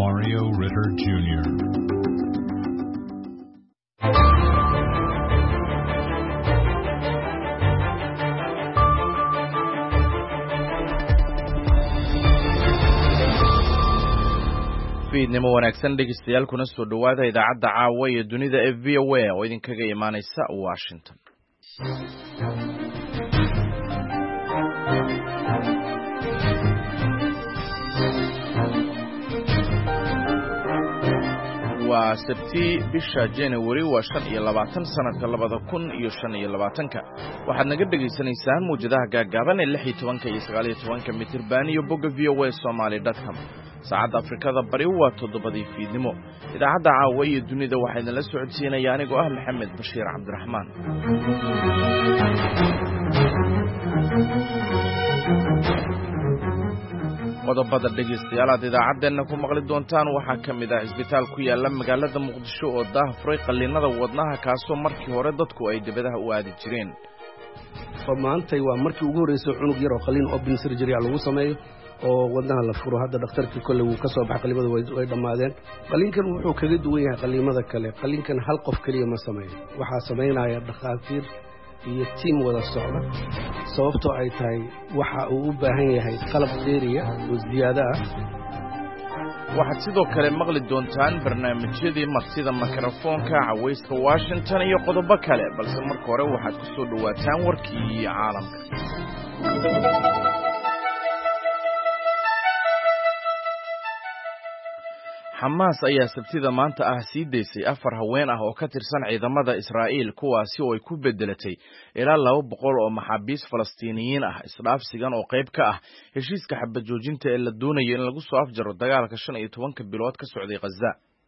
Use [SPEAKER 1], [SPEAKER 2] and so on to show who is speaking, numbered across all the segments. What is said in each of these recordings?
[SPEAKER 1] Mario Ritter Jr.
[SPEAKER 2] fiidnimo wanaagsan dhegeystayaal kuna soo dhawaada idaacadda caawa ee dunida ee VOA oo idinkaga imaanaysa Washington. waa Sabti bisha January waa 25 sanadka 2025 waxaad naga dhageysanaysaan muujadaha gaagaaban ee 16 iyo 19 mitir baan iyo bogga voasomali.com. saacadda Afrikada bari waa 7 fiidnimo. idaacadda caawa ee dunida waxaa idinla socodsiinaya anigoo ah Maxamed Bashiir Cabdiraxmaan. qodobada dhegeystayaal aad idaacadeena ku maqli doontaan waxaa ka mid ah isbitaal ku yaala magaalada Muqdisho oo daahfuray qalliinada wadnaha kaasoo markii hore dadku ay dibadaha u aadi jireen.
[SPEAKER 3] maantay waa markii ugu horeysay cunug yar oo qalliin open surgery lagu sameeyo oo wadnaha la furo. hadda dhakhtarkii kolle wuu ka soo baxay, qalliimada way dhammaadeen. qalliinkan wuxuu kaga duwan yahay qalliimada kale. qalliinkan hal qof keliya ma sameeyo, waxaa samaynaya dhakhaatiir iyo tiim wada socda, sababtoo ay tahay waxa uu u baahan yahay qalab dheeriya oo ziyaado ah.
[SPEAKER 2] waxaad sidoo kale maqli doontaan barnaamijyadii martida mikrofoonka cawayska Washington iyo qodobo kale, balse marka hore waxaad ku soo dhawaataan warkii caalamka. Xamaas ayaa Sabtida maanta ah sii deysay 4 haween ah oo ka tirsan ciidamada Israa'iil kuwaasi oo ay ku bedelatay ilaa 200 oo maxaabiis Falastiiniyiin ah isdhaafsigan oo qayb ka ah heshiiska xabad joojinta ee la doonayo in lagu soo afjaro dagaalka 15 bilood ka socday Gaza.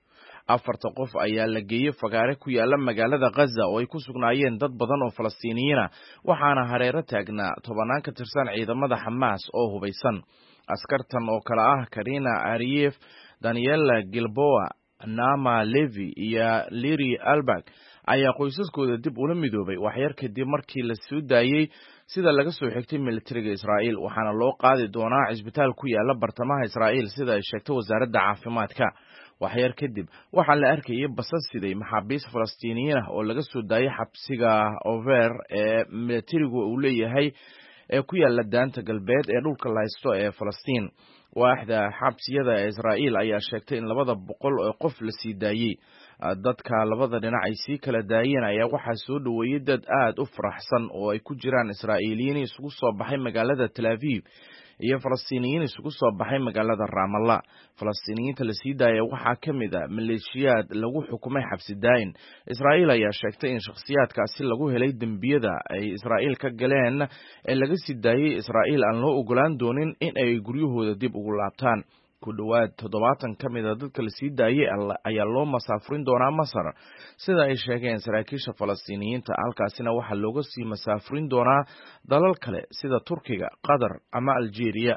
[SPEAKER 2] 4 qof ayaa la geeyay fagaare ku yaala magaalada Gaza oo ay ku sugnaayeen dad badan oo Falastiiniyiin ah, waxaana hareero taagnaa 10 ka tirsan ciidamada Xamaas oo hubeysan. askartan oo kala ah Karina Ariev, Daniela Gilboa, Nama Levi iyo Liri Albak ayaa qoysaskooda dib ula midoobay waxyar kadib markii la soo daayay sida laga soo xigtay militariga Israa'iil, waxaana loo qaadi doonaa isbitaal ku yaala bartamaha Israa'iil sida ay sheegtay wasaaradda caafimaadka. waxyar kadib waxaa la arkayay basas siday maxaabiis Falastiiniyiin ah oo laga soo daayay xabsiga Over ee militarigu uu leeyahay ee ku yaala daanta galbeed ee dhulka la haysto ee Falastiin. waaxda xabsiyada ee Israa'iil ayaa sheegtay in 200 oo qof la sii daayay. dadka labada dhinac ay sii kala daayeen ayaa waxaa soo dhaweeyay dad aad u faraxsan oo ay ku jiraan Israa'iiliyiin isugu soo baxay magaalada Tel Aviv iyo Falastiiniyiin isugu soo baxay magaalada Ramallah. Falastiiniyiinta la sii daayay waxaa ka mid ah maleeshiyaad lagu xukumay xabsi daayin. Israa'iil ayaa sheegtay in shakhsiyaadkaasi lagu helay dembiyada ay Israa'iil ka galeen ee laga sii daayay Israa'iil aan loo ogolaan doonin in ay guryahooda dib ugu laabtaan. ku dhawaad 70 ka mid ah dadka la sii daayay ayaa loo masaafurin doonaa Masar sida ay sheegeen saraakiisha Falastiiniyiinta. halkaasina waxaa looga sii masaafurin doonaa dalal kale sida Turkiga, Qatar ama Algeria.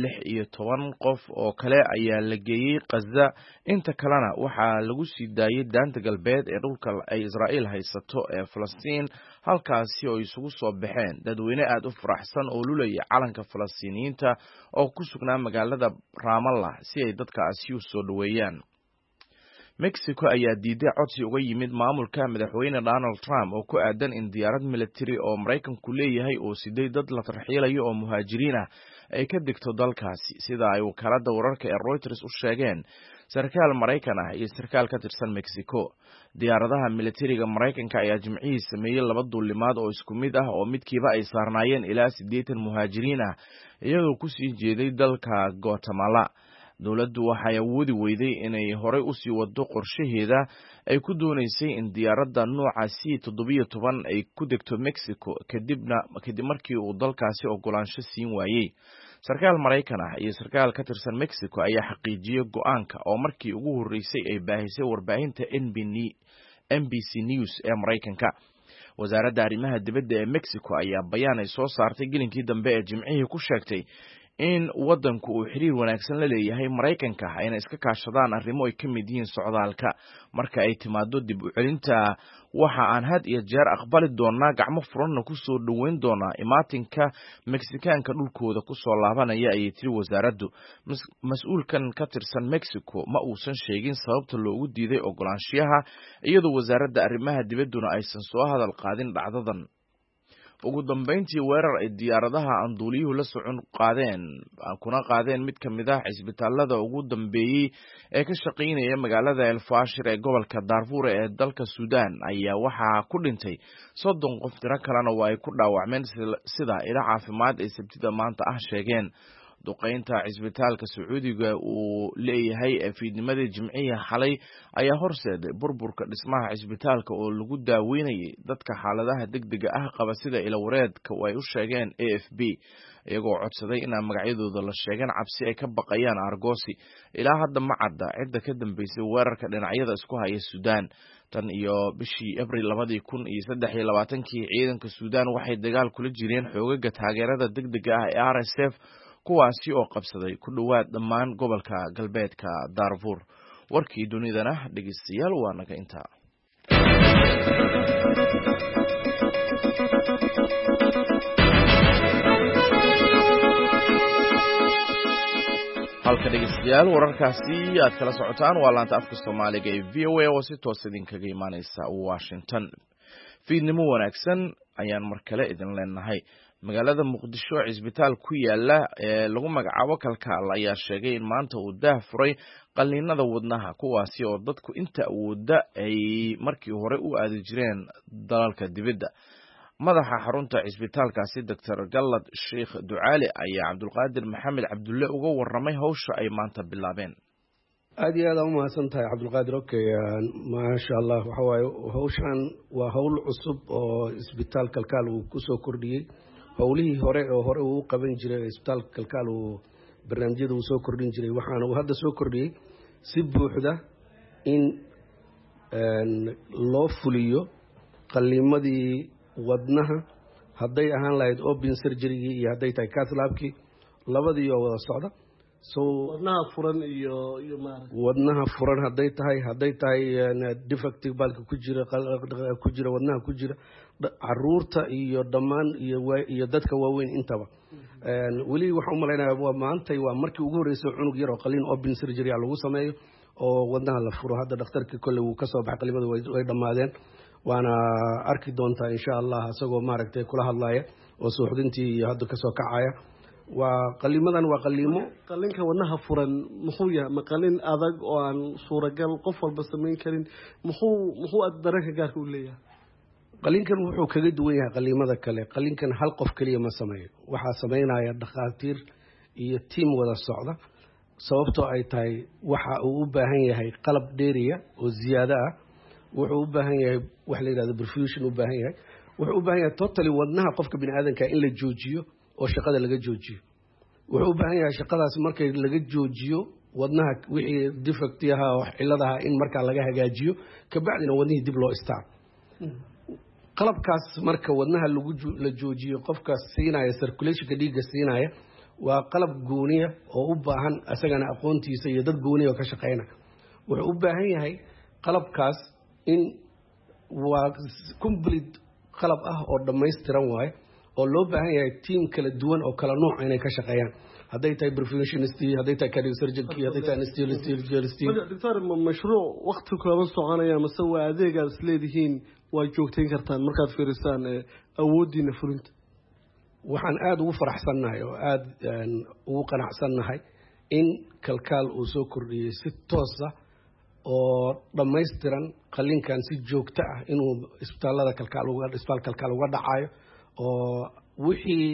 [SPEAKER 2] 16 qof oo kale ayaa la geeyay Gaza, inta kalena waxaa lagu sii daayay daanta galbeed ee dhulka ay Israa'iil haysato ee Falastiin, halkaasi oo isugu soo baxeen dadweyne aad u faraxsan oo lulaya calanka Falastiiniyiinta oo ku sugnaa magaalada Ramallah si ay dadkaasi u soo dhaweeyaan. Mexico ayaa diiday codsi uga yimid maamulka madaxweyne Donald Trump oo ku aadan in diyaarad military oo Mareykanku leeyahay oo siday dad la tarxiilayo oo muhaajiriin ah ay ka digto dalkaasi, sida ay wakaaladda wararka ee Reuters u sheegeen sarkaal Mareykan ah iyo sarkaal ka tirsan Mexico. diyaaradaha militariga Mareykanka ayaa Jimcihii sameeyay 2 duulimaad oo isku mid ah oo midkiiba ay saarnaayeen ilaa 80 muhaajiriin ah iyagoo ku sii jeeday dalka Guatemala. dawladdu waxay awoodi weyday inay horey u sii wado qorshaheeda ay ku doonaysay in diyaaradda nooca C-17 ay ku degto Mexico kadib markii uu dalkaasi ogolaansho siin waayay. sarkaal Mareykan ah iyo sarkaal ka tirsan Mexico ayaa xaqiijiyay go'aanka oo markii ugu horeysay ay baahisay warbaahinta NBC News ee Mareykanka. wasaaradda arrimaha dibadda ee Mexico ayaa bayaan ay soo saartay gelinkii dambe ee Jimcihii ku sheegtay in waddanku uu xiriir wanaagsan la leeyahay Maraykanka ayna iska kaashadaan arrimo ay ka mid yihiin socdaalka marka ay timaado dib u celinta waxa aan had iyo jeer aqbali doonaa gacmo furanna ku soo dhaweyn doonaa imaatinka Mexicaanka dhulkooda ku soo laabanaya ayay tiri wasaaraddu mas'uulkan ka tirsan Mexico ma uusan sheegin sababta loogu diiday ogolaanshiyaha iyadoo wasaaradda arrimaha dibadduna aysan soo hadal qaadin dhacdadan ugu dambeyntii weerar ay diyaaradaha aan duuliyuhu la socon kuna qaadeen mid ka mid ah cisbitaalada ugu dambeeyay ee ka shaqeynaya magaalada El Fashir ee gobolka Darfur ee dalka Suudaan ayaa waxaa ku dhintay 30 qof tiro kalena waa ay ku dhaawacmeen sida ila caafimaad ay sabtida maanta ah sheegeen duqeynta cisbitaalka Sacuudiga uu leeyahay fiidnimadii Jimciga xalay ayaa horseeday burburka dhismaha cisbitaalka oo lagu daaweynayay dadka xaaladaha degdega ah qaba sida ila wareedka ay u sheegeen AFP iyagoo codsaday in magacyadooda la sheegan cabsi ay ka baqayaan argoosi ilaa hadda ma cadda cidda ka dambeysay weerarka dhinacyada isku haya Suudaan tan iyo bishii Abriil 2023 ciidanka Suudaan waxay dagaal kula jireen xoogagga taageerada degdega ah ee RSF kuwaasi oo qabsaday ku dhawaad dhammaan gobolka galbeedka Darfur warkii dunidana dhageystayaal waa naga intaa halka dhageystayaal wararkaasi aad kala socotaan waa laanta afka Soomaaliga ee VOA oo si toos idinkaga imaaneysa Washington fiidnimo wanaagsan ayaan mar kale idin leenahay magaalada Muqdisho cisbitaal ku yaala ee lagu magacaabo Kalkaal ayaa sheegay in maanta uu daahfuray qalliinada wadnaha kuwaasi oo dadku inta awooda ay markii hore u aadi jireen dalalka dibadda madaxa xarunta cisbitaalkaasi Dr. Gallad Sheikh Ducaali ayaa Cabdulqaadir Maxamed Cabdulle uga warramay hawsha ay maanta bilaabeen
[SPEAKER 3] aad iyo aad u mahadsantahay Cabdulqaadir ma sha Allah waxa waaye hawshan waa hawl cusub oo cisbitaal Kalkaal uu ku soo kordhiyay howlihii hore uu qaban jiray isbitaalka Kalkaal uu barnaamijyada uu soo kordhin jiray waxaana uu hadda soo kordhiyay si buuxda in loo fuliyo qalliimadii wadnaha hadday ahaan lahayd open surgery iyo hadday tahay cath labki labadii oo wada socda wadnaha furan hadday tahay defective balka ku jira wadnaha ku jira caruurta iyo dhammaan iyo dadka waaweyn intaba weli waxaan u malaynayaa maantay waa markii ugu horeysay cunug yar oo qalliin open surgery lagu sameeyo oo wadnaha la furo hadda dhakhtarkii kolley wuu ka soo baxay qalliimada way dhammaadeen waana arki doontaa insha Allah asagoo maaragtay kula hadlaya oo suuxdintii iyo hadda ka soo kacaya waa qalliimadan waa qalliinka wadnaha furan muxuu yahay ma qalliin adag oo aan suuragal qof walba sameyn karin muxuu dareenka gaarka u leeyahay qalliinkan wuxuu kaga duwan yahay qalliimada kale qalliinkan hal qof kaliya ma sameeyo waxa sameynaya dhakhaatiir iyo team wada socda sababtoo ay tahay waxa uu u baahan yahay qalab dheeriya oo ziyaado ah wuxuu u baahan yahay wax la yiraahdo perfusion u baahan yahay wuxuu u baahan yahay totally wadnaha qofka bini'aadanka in la joojiyo oo shaqada laga joojiyo wuxuu u baahan yahay shaqadaas markay laga joojiyo wadnaha wixii defect yaha oo ciladaha in marka laga hagaajiyo ka bacdina wadnihii dib loo istaa qalabkaas marka wadnaha la joojiyo qofka siinaya circulation dhiigga siinaya waa qalab gooniya oo u baahan asagana aqoontiisa iyo dad gooniya oo ka shaqeynaya wuxuu u baahan yahay qalabkaas in waa complete qalab ah oo dhammaystiran waaye oo loo baahan yahay team kala duwan oo kala nooc inay ka shaqeeyaan hadday tahay perfusionist hadday tahay cardiosurgeon hadday tahay anesthesiologist
[SPEAKER 4] doctor mashruuc waqti kooban soconaya mase waa adeeg aad isleedihiin waa joogtayn kartaan markaad fiirisaan awoodiina fulinta
[SPEAKER 3] waxaan aad ugu faraxsannahay oo aad ugu qanacsannahay in Kalkaal uu soo kordhiyay si toos ah oo dhammaystiran qalliinkan si joogto ah inuu isbitaalada Kalkaal uga dhacayo oo wixii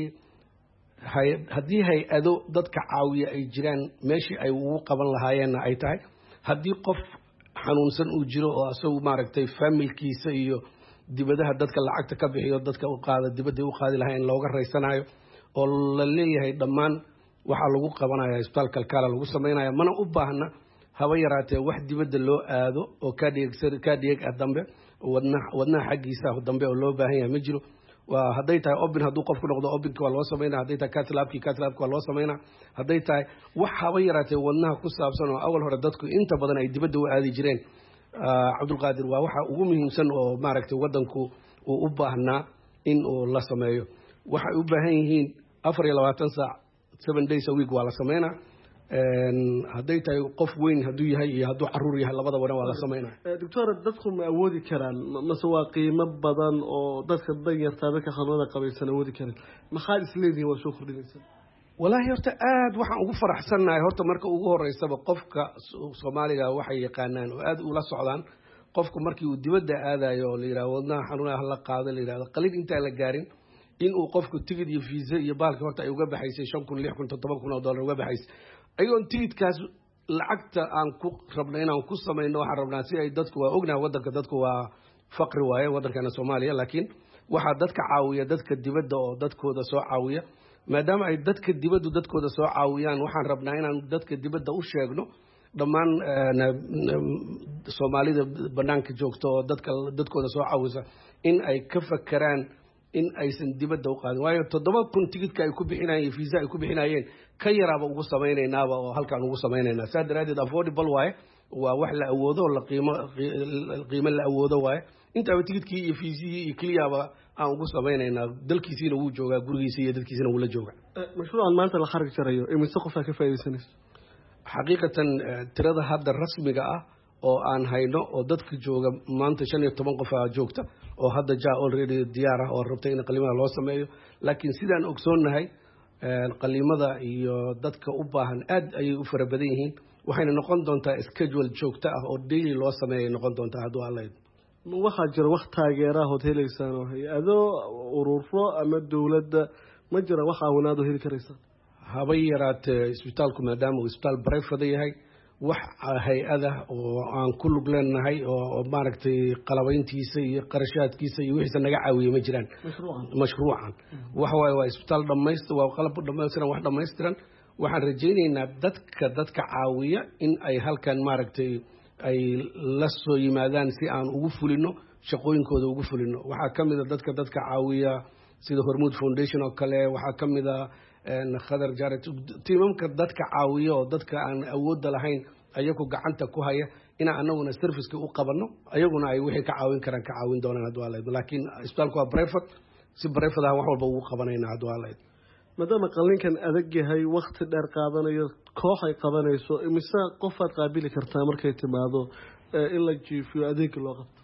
[SPEAKER 3] haddii hay-ado dadka caawiya ay jiraan meeshii ay ugu qaban lahaayeenna ay tahay haddii qof xanuunsan uu jiro oo asagu maaragtay familkiisa iyo dibadaha dadka lacagta ka bixiyo dadka u qaada dibadda u qaadi lahayn looga raysanayo oo la leeyahay dhammaan waxaa lagu qabanaya isbitaal Kalkaal lagu sameynaya mana u baahna haba yaraatee wax dibadda loo aado oo ka dhig dambe wadnaha xaggiisa dambe oo loo baahan yahay ma jiro waa hadday tahay obin hadduu qofku noqdo obinka waa loo sameynaa, hadday tahay catlabki waa loo sameynaa, hadday tahay wax haba yaraatee wadnaha ku saabsan oo awal hore dadku inta badan ay dibadda u aadi jireen. Cabdulqaadir, waa waxa ugu muhiimsan oo maaragtay waddanku uu u baahnaa in uu la sameeyo. waxay u baahan yihiin 24 saac 7 days a week waa la sameynaa. hadday tahay qof weyn hadduu yahay iyo hadduu caruur yahay labadaba waa la sameynaa.
[SPEAKER 4] doctor, dadku ma awoodi karaan mase waa qiimo badan oo dadka danyarta dadka xanuunada qabaysan awoodi karaan? maxaad isleedihiin waa soo kordhinaysaa?
[SPEAKER 3] walaahi horta aad waxaan ugu faraxsannahay horta marka ugu horeysaba qofka Soomaaliga waxay yaqaanaan oo aad ula socdaan qofku markii uu dibadda aadayo oo la yiraahdo wadnaha xanuunaha la qaado la yiraahdo qalin inta la gaarin in uu qofku tigid iyo visa iyo baalka horta ay uga baxaysay 5,000 6,000 7,000 dollar uga baxaysay ayagoon tigidkaas lacagta aan ku rabno inaan ku samayno waxaan rabnaa si ay dadku waa ognahay waddanka dadku waa faqri waaye waddankeena Soomaaliya, laakiin waxaa dadka caawiya dadka dibadda oo dadkooda soo caawiya. maadaama ay dadka dibaddu dadkooda soo caawiyaan waxaan rabnaa inaan dadka dibadda u sheegno dhammaan Soomaalida banaanka joogto oo dadkooda soo caawisa in ay ka fakaraan in aysan dibadda u qaadin, waayo 7,000 tigidka ay ku bixinayeen visa ay ku bixinayeen ka yaraaba ugu sameynaynaaba oo halkaan ugu sameynaynaa. saa daraadeed affordable waaye, waa wax la awoodo la qiimo la awoodo waaye. intaaba tigidkii iyo fiisihii iyo keliyaaba aan ugu sameynaynaa, dalkiisiina wuu joogaa, gurigiisa iyo dadkiisina wuu la joogaa.
[SPEAKER 4] mashruucan maanta la xarigi jarayo imise qof ka faa'iideysanaysa?
[SPEAKER 3] xaqiiqatan tirada hadda rasmiga ah oo aan hayno oo dadka jooga maanta 15 qof joogta oo hadda already diyaar ah oo rabtay in qalimada loo sameeyo. laakiin sidaan ogsoonahay qalimada iyo dadka u baahan aad ayay u fara badan yihiin, waxayna noqon doontaa schedule joogto ah oo daily loo sameeyo noqon doontaa hadduu alla idmo.
[SPEAKER 4] waxaa jira wax taageeraha oo helaysaan oo hay-ado ururo ama dawladda ma jira wax caawinaad oo heli karaysaa?
[SPEAKER 3] haba yaraatee isbitaalku maadaama uu isbitaal private yahay wax hay-ada oo aan ku lug leenahay oo maaragtay qalabayntiisa iyo qarashaadkiisa iyo wixiisa naga caawiye ma jiraan. mashruucan waxa waaye waa isbitaal dhamaystiran, waa qalab dhamaystiran, wax dhamaystiran. waxaan rajaynaynaa dadka caawiya in ay halkan maaragtay ay la soo yimaadaan si aan ugu fulino shaqooyinkooda ugu fulino. waxaa ka mid ah dadka caawiya sida Hormuud Foundation oo kale, waxaa ka mid ah Khadar Jarat, tiimamka dadka caawiya oo dadka aan awoodda lahayn ayagu gacanta ku haya inaan anaguna serviceka u qabanno, ayaguna ay wixii ka caawin karaan ka caawin doonaan hadduu alla idmo. laakiin isbitaalku waa private, si private ah wax walba ugu qabanayna hadduu alla idmo.
[SPEAKER 4] maadaama qalinkan adag yahay, waqti dheer qaadanayo, koox ay qabanayso, imise qofaad qaabili kartaa markay timaado in la jiifiyo adeeg loo qabto?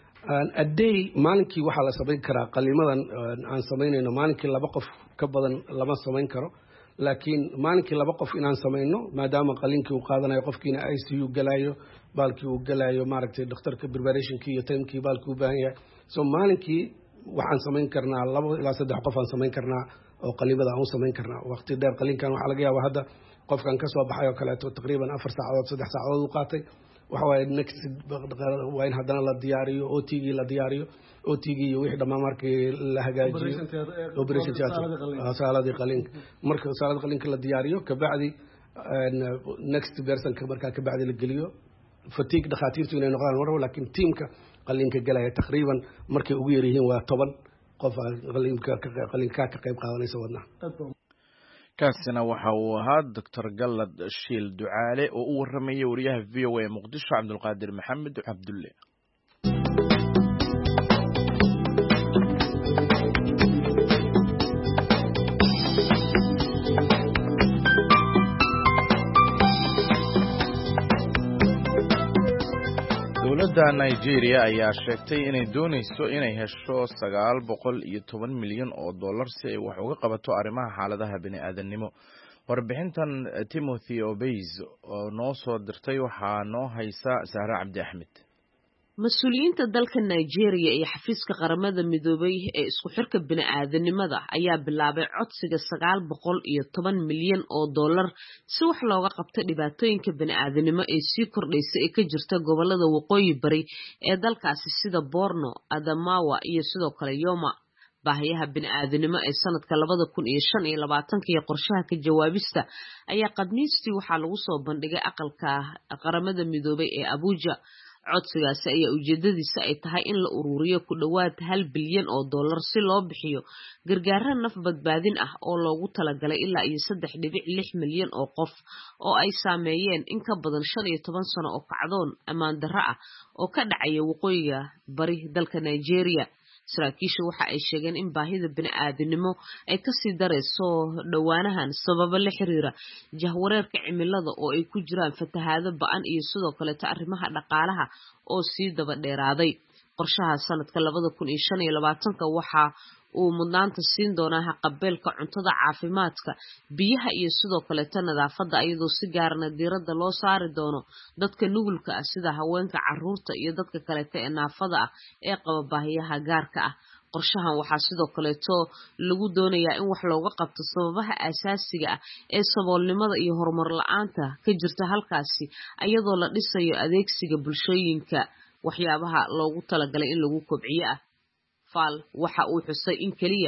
[SPEAKER 3] aday maalinkii waxaa la samayn karaa qalimadan aan samaynayno maalinkii 2 qof ka badan lama samayn karo, laakiin maalinkii 2 qof inaan samayno maadaama qalinkii uu qaadanayo qofkiina ICU galayo, baalkii uu galayo maaragtay dhakhtarka preparationkii iyo timekii baalkii u baahan yahay. so maalinkii waxaan samayn karnaa 2 ilaa 3 qof aan samayn karnaa oo qalimada aan u samayn karnaa. waqti dheer qalinkan waxaa laga yaabaa hadda qofkan ka soo baxay oo kaleeto taqriiban 4 saacadood 3 saacadood u qaatay. waxa waaye next waa in haddana la diyaariyo OT-gii la diyaariyo, OT-gii iyo wixii dhammaan markii la hagaajiyo operation theater saaladii qalinka. marka saalada qalinka la diyaariyo kabacdi next personka markaa kabacdi la geliyo. fatigue dhakhaatiirtu inay noqdaan marwal, laakiin tiimka qalinka galaya taqriiban markay ugu yar yihiin waa 10 qof qalinka ka qayb qaadanaysa wadnaha.
[SPEAKER 2] kaasina waxa uu ahaa Dr. Gallad Shiil Ducaale oo u waramayay wariyaha VOA Muqdisho Cabdulqaadir Maxamed Cabdulle. dowladda Nigeria ayaa sheegtay inay doonayso inay hesho 910 milyan oo dollar si ay wax uga qabato arrimaha xaaladaha bini'aadanimo. warbixintan Timothy Obeys oo noo soo dirtay waxaa noo haysa Sahra Cabdi Axmed.
[SPEAKER 5] mas-uuliyiinta dalka Nigeria iyo xafiiska qaramada midoobay ee isku xirka bini'aadanimada ayaa bilaabay codsiga 910 milyan oo dollar si wax looga qabto dhibaatooyinka bini'aadanimo ee sii kordhaysa ee ka jirta gobolada waqooyi bari ee dalkaasi sida Borno, Adamawa iyo sidoo kale Yoma. baahiyaha bini'aadanimo ee sanadka 2025 iyo qorshaha ka jawaabista ayaa qadniistii waxaa lagu soo bandhigay aqalka qaramada midoobay ee Abuja. codsigaasi ayaa ujeedadiisa ay tahay in la ururiyo ku dhowaad $1 bilyan si loo bixiyo gargaaro naf badbaadin ah oo loogu talagalay ilaa iyo 3.6 milyan oo qof oo ay saameeyeen in ka badan 15 sano oo kacdoon ammaan darro ah oo ka dhacaya waqooyiga bari dalka Nigeria. saraakiisha waxa ay sheegeen in baahida bini'aadanimo ay ka sii dareyso dhawaanahan sababo la xiriira jahwareerka cimilada oo ay ku jiraan fatahaado ba'an iyo sidoo kale arrimaha dhaqaalaha oo sii daba dheeraaday. qorshaha sanadka 2025 waxa uu mudnaanta siin doonaa haqabeelka cuntada, caafimaadka, biyaha iyo sidoo kale nadaafadda, iyadoo si gaarna diiradda loo saari doono dadka nugulka ah sida haweenka, carruurta iyo dadka kale ee naafada ah ee qaba baahiyaha gaarka ah. qorshahan waxaa sidoo kaleeto lagu doonayaa in wax looga qabto sababaha asaasiga ah ee saboolnimada iyo horumar la'aanta ka jirta halkaasi, iyadoo la dhisayo adeegsiga bulshooyinka waxyaabaha loogu talagalay in lagu kobciyo ah. Fall waxa uu xusay in kaliya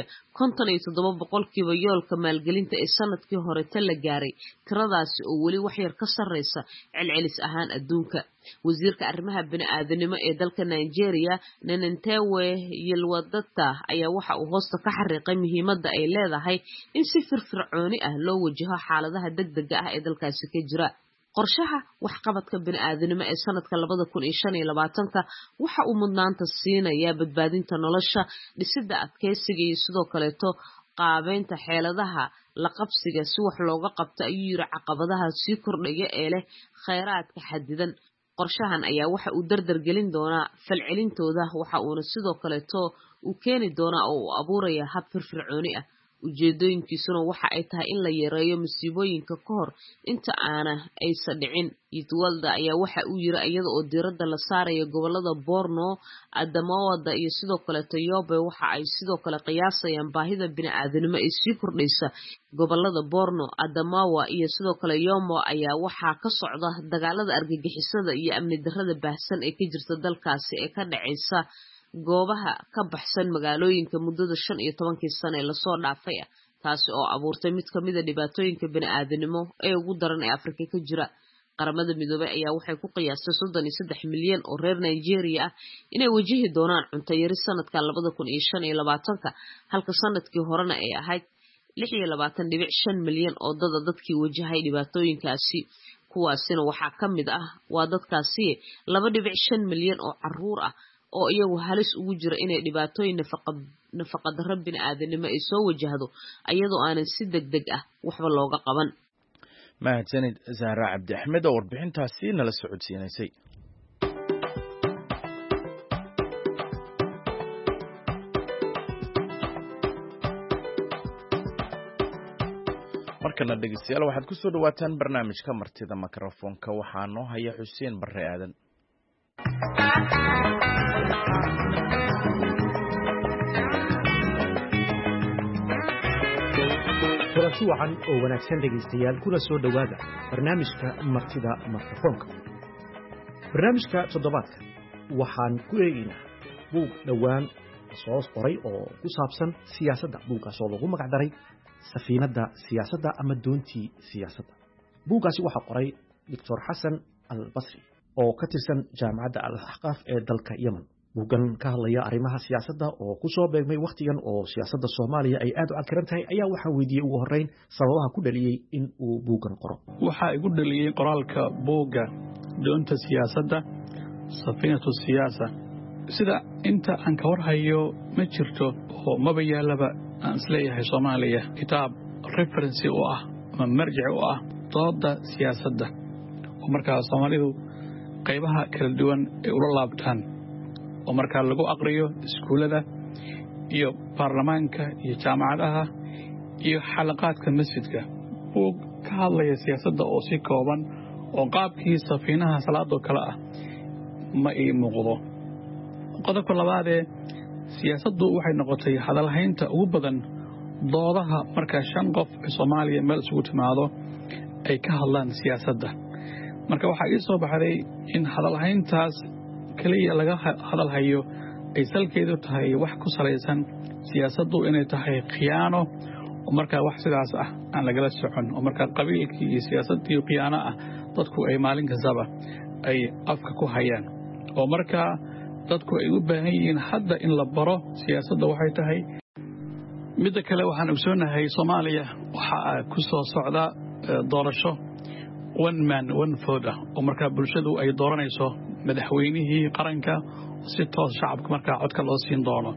[SPEAKER 5] 57% yoolka maalgelinta ee sanadkii hore la gaaray, tiradaasi oo weli wax yar ka sarreysa celcelis ahaan adduunka. wasiirka arrimaha bini'aadanimo ee dalka Nigeria, Nenentewe Yelwadata, ayaa waxa uu hoosta ka xariiqay muhiimadda ay leedahay in si firfircooni ah loo wajaho xaaladaha degdega ah ee dalkaasi ka jira. qorshaha waxqabadka bini'aadanimo ee sanadka 2025 waxa uu mudnaanta siinayaa badbaadinta nolosha, dhisidda adkeysiga iyo sidoo kaleeto qaabeynta xeeladaha la qabsiga si wax looga qabto, ayuu yiri caqabadaha sii kordhaya ee leh kheyraadka xadidan. qorshahan ayaa waxa uu dardar gelin doonaa falcelintooda, waxa uuna sidoo kaleeto uu keeni doonaa oo uu abuuraya hab firfircooni ah. ujeedooyinkiisuna waxa ay tahay in la yareeyo masiibooyinka ka hor inta aysan dhicin. Yitwalda ayaa waxa uu yiri iyada oo diiradda la saarayo gobolada Borno, Adamawa iyo sidoo kale Yobe, waxa ay sidoo kale qiyaasayaan baahida bini'aadanimo ee sii kordhaysa gobolada Borno, Adamawa iyo sidoo kale Yomo ayaa waxa ka socda dagaalada argagixisada iyo amni darrada baahsan ee ka jirta dalkaasi ee ka dhacaysa goobaha ka baxsan magaalooyinka muddada 15 sano ee la soo dhaafay, taasi oo abuurtay mid ka mid ah dhibaatooyinka bini'aadanimo ee ugu daran ee Afrika ka jira. qaramada midoobay ayaa waxay ku qiyaastay 33 milyan oo reer Nigeria ah inay wajihi doonaan cunto yari sanadka 2025, halka sanadkii horena ay ahayd 26.5 milyan oo dadkii wajahay dhibaatooyinkaasi. kuwaasina waxaa ka mid ah waa dadkaasi 2.5 milyan oo carruur ah oo iyagu halis ugu jira inay dhibaatooyin nafaqa darro bini'aadanimo ay soo wajahdo iyadoo aanan si degdeg ah waxba looga qaban.
[SPEAKER 2] mahadsanid Zahra Cabdi Axmed oo warbixintaasi nala socodsiinaysay. markana dhegeystayaal waxaad ku soo dhawaataan barnaamijka martida mikrofoonka, waxaa noo haya Xuseen Barre Aadan.
[SPEAKER 6] kulanti wacan oo wanaagsan dhegaystayaal, kuna soo dhowaada barnaamijka martida mikrofoonka. barnaamijka toddobaadka waxaan ku eegaynaa buug dhowaan soo qoray oo ku saabsan siyaasadda. buuggaas oo lagu magac daray safiinadda siyaasadda ama doontii siyaasadda. buuggaasi waxaa qoray Dr. Xasan Al-Basri oo ka tirsan jaamacadda Al-Ahqaaf ee dalka Yemen. buuggan ka hadlaya arrimaha siyaasadda oo ku soo beegmay wakhtigan oo siyaasadda Soomaaliya ay aad u cakiran tahay, ayaa waxaa weydiiyey ugu horreyn sababaha ku dhaliyey in uu buuggan qoro.
[SPEAKER 7] waxaa igu dhaliyey qoraalka buugga doonta siyaasadda, safiinatu siyaasa. sida inta aan ka warhayo ma jirto oo maba yaalaba aan isleeyahay Soomaaliya kitaab reference u ah ama marjic u ah dooda siyaasadda oo markaa Soomaalidu qaybaha kala duwan ay ula laabtaan oo markaa lagu aqriyo iskuulada iyo baarlamaanka iyo jaamacadaha iyo xalaqaadka masjidka. buug ka hadlaya siyaasadda oo si kooban oo qaabkii safiinaha salaadoo kale ah ma ii muuqdo. qodobka labaad ee siyaasaddu waxay noqotay hadalhaynta ugu badan doodaha marka 5 qof ee Soomaaliya meel isugu timaado ay ka hadlaan siyaasadda. marka waxaa ii soo baxday in hadalhayntaas kaliya laga hadalhayo ay salkeedu tahay wax ku salaysan siyaasaddu inay tahay khiyaano oo markaa wax sidaas ah aan lagala socon, oo markaa qabiilkii iyo siyaasaddii khiyaano ah dadku ay maalin kastaba ay afka ku hayaan oo markaa dadku ay u baahan yihiin hadda in la baro siyaasadda waxay tahay. midda kale waxaan ogsoonahay Soomaaliya waxa ku soo socda doorasho one man one vote oo markaa bulshadu ay dooranayso madaxweynihii qaranka si toos shacabka markaa codka loo siin doono.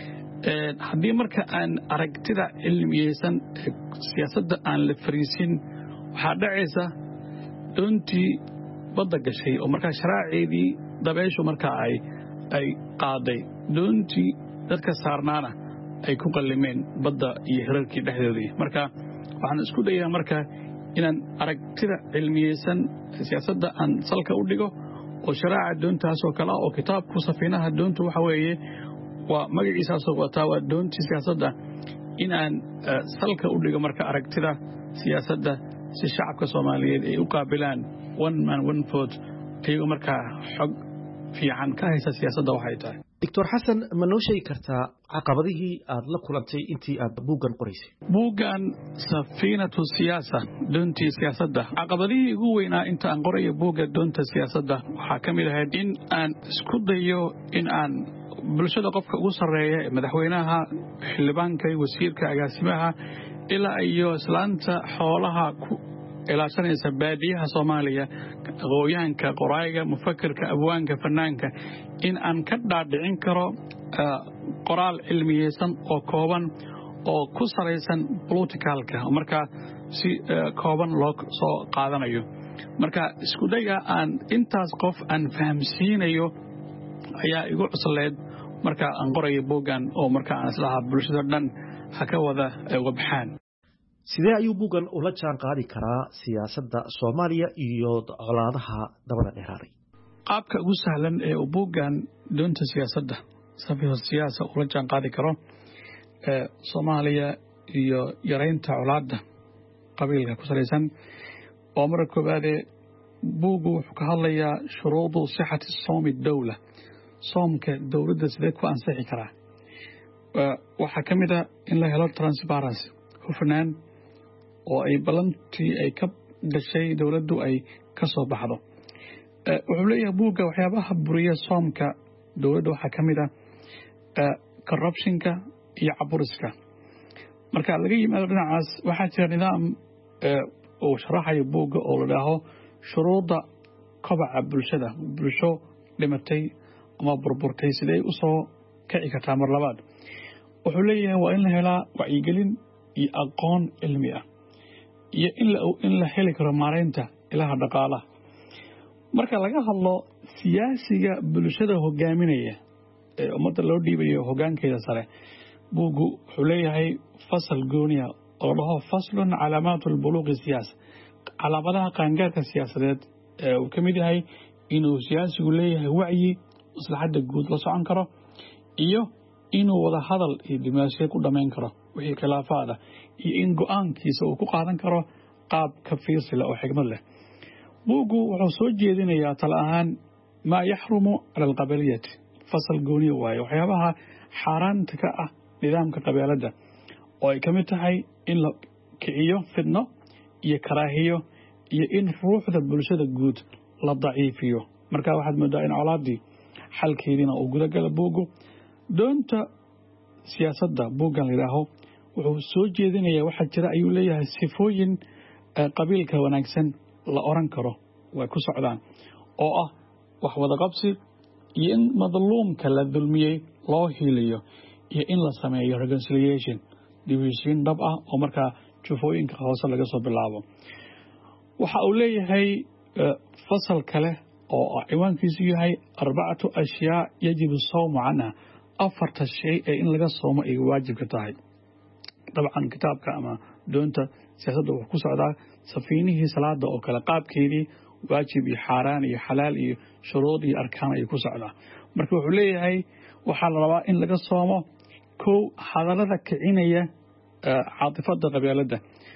[SPEAKER 7] haddii marka aan aragtida cilmiyeysan siyaasadda aan la fariisin waxaa dhacaysa doontii badda gashay oo markaa sharaaceedii dabeeshu markaa ay qaaday doontii dadka saarnaana ay ku qallimeen badda iyo hirarkii dhexdoodii. marka waxaan isku dayaa marka inaan aragtida cilmiyeysan siyaasadda aan salka u dhigo oo sharaaca doontaas oo kale oo kitaabku safiinaha doontu waxa weeye waa magaciisaasoo wataa waa doontii siyaasadda in aan salka u dhigo marka aragtida siyaasadda si shacabka Soomaaliyeed ay u qaabilaan one man one vote ayagoo markaa xog fiican ka haysa siyaasadda waxay tahay.
[SPEAKER 6] Dr. Xasan ma noo sheegi kartaa caqabadihii aad la kulantay intii aad buuggan qoraysay?
[SPEAKER 7] buuggan safiinatu siyaasa doontii siyaasadda caqabadihii ugu weynaa inta aan qorayo buugga doonta siyaasadda waxaa ka mid ahayd in aan isku dayo in aan bulshada qofka ugu sarreeya madaxweynaha xildhibaanka wasiirka agaasimaha ilaa iyo islaanta xoolaha ku ilaashanaysa baadiyaha Soomaaliya aqoonyahanka qoraaga mufakirka abwaanka fanaanka in aan ka dhaadhicin karo qoraal cilmiyeysan oo kooban oo ku salaysan politicalka marka si kooban loo soo qaadanayo. marka isku dayga aan intaas qof aan fahamsiinayo ayaa igu cusleed marka aan qorayo buuggan oo marka aan islaha bulshada dhan ha ka wada wabxaan.
[SPEAKER 6] sidee ayuu buuggan ula jaan qaadi karaa siyaasadda Soomaaliya iyo colaadaha dabada dheeraaday?
[SPEAKER 7] qaabka ugu sahlan ee buuggan doonta siyaasadda safiinatu siyaasa ula jaan qaadi karo Soomaaliya iyo yareynta colaadda qabiilka ku salaysan oo marka koobaad buuggu wuxuu ka hadlayaa shuruudu sixati soomi dawla soomka dawladda sidee ku ansixi karaa. waxaa ka mid ah in la helo transparency hufnaan oo ay balantii ay ka gashay dawladdu ay ka soo baxdo. wuxuu leeyahay buugga waxyaabaha buriya soomka dawladda waxaa ka mid ah corruptionka iyo caburiska. marka laga yimaado dhinacaas waxaa jira nidaam oo sharaxaya buugga oo la dhaho shuruuda kobaca bulshada bulsho dhimatay ama burburtay sidee u soo kici kartaa mar labaad. wuxuu leeyahay waa in la helaa wacyigelin iyo aqoon cilmi ah iyo in la heli karo maareynta ilaha dhaqaalaha. marka laga hadlo siyaasiga bulshada hogaaminaya ee ummadda loo dhiibayo hoggaankeeda sare buuggu wuxuu leeyahay fasal gooniya oo dhaho faslun calaamaatu albuluuqi siyaasa calaamadaha qaangaarka siyaasadeed ee uu ka mid yahay inuu siyaasigu leeyahay wacyi maslaxadda guud la socon karo iyo inuu wada hadal iyo diblomaasiyad ku dhammayn karo wixii khilaafaad ah iyo in go'aankiisa uu ku qaadan karo qaab ka fiirsi leh oo xigmad leh. buuggu wuxuu soo jeedinayaa talo ahaan maa yaxrumu cala alqabaliyati fasal gooniya waaye waxyaabaha xaaraanta ka ah nidaamka qabeeladda oo ay ka mid tahay in la kiciyo fidno iyo karaahiyo iyo in ruuxda bulshada guud la daciifiyo. marka waxaad moodaa in colaaddii xalkeediina uu gudagala buuggu. doonta siyaasadda buuggan la yidhaaho wuxuu soo jeedinayaa waxaa jira ayuu leeyahay sifooyin qabiilka wanaagsan la oran karo way ku socdaan oo ah wax wada qabsi iyo in madluumka la dulmiyey loo hiiliyo iyo in la sameeyo reconciliation division dhab ah oo markaa jufooyinka hoose laga soo bilaabo. waxa uu leeyahay fasal kale oo ciwaankiisu yahay 4 ashyaa yajibu sawmu canha 4 shay ee in laga soomo ay waajibka tahay. dabcan kitaabka ama doonta siyaasadda wuxuu ku socdaa safiinihii salaada oo kale qaabkeedii waajib iyo xaaraan iyo xalaal iyo shuruud iyo arkaan ay ku socdaa. marka wuxuu leeyahay waxaa la rabaa in laga soomo kow hadallada kicinaya caatifada qabeeladda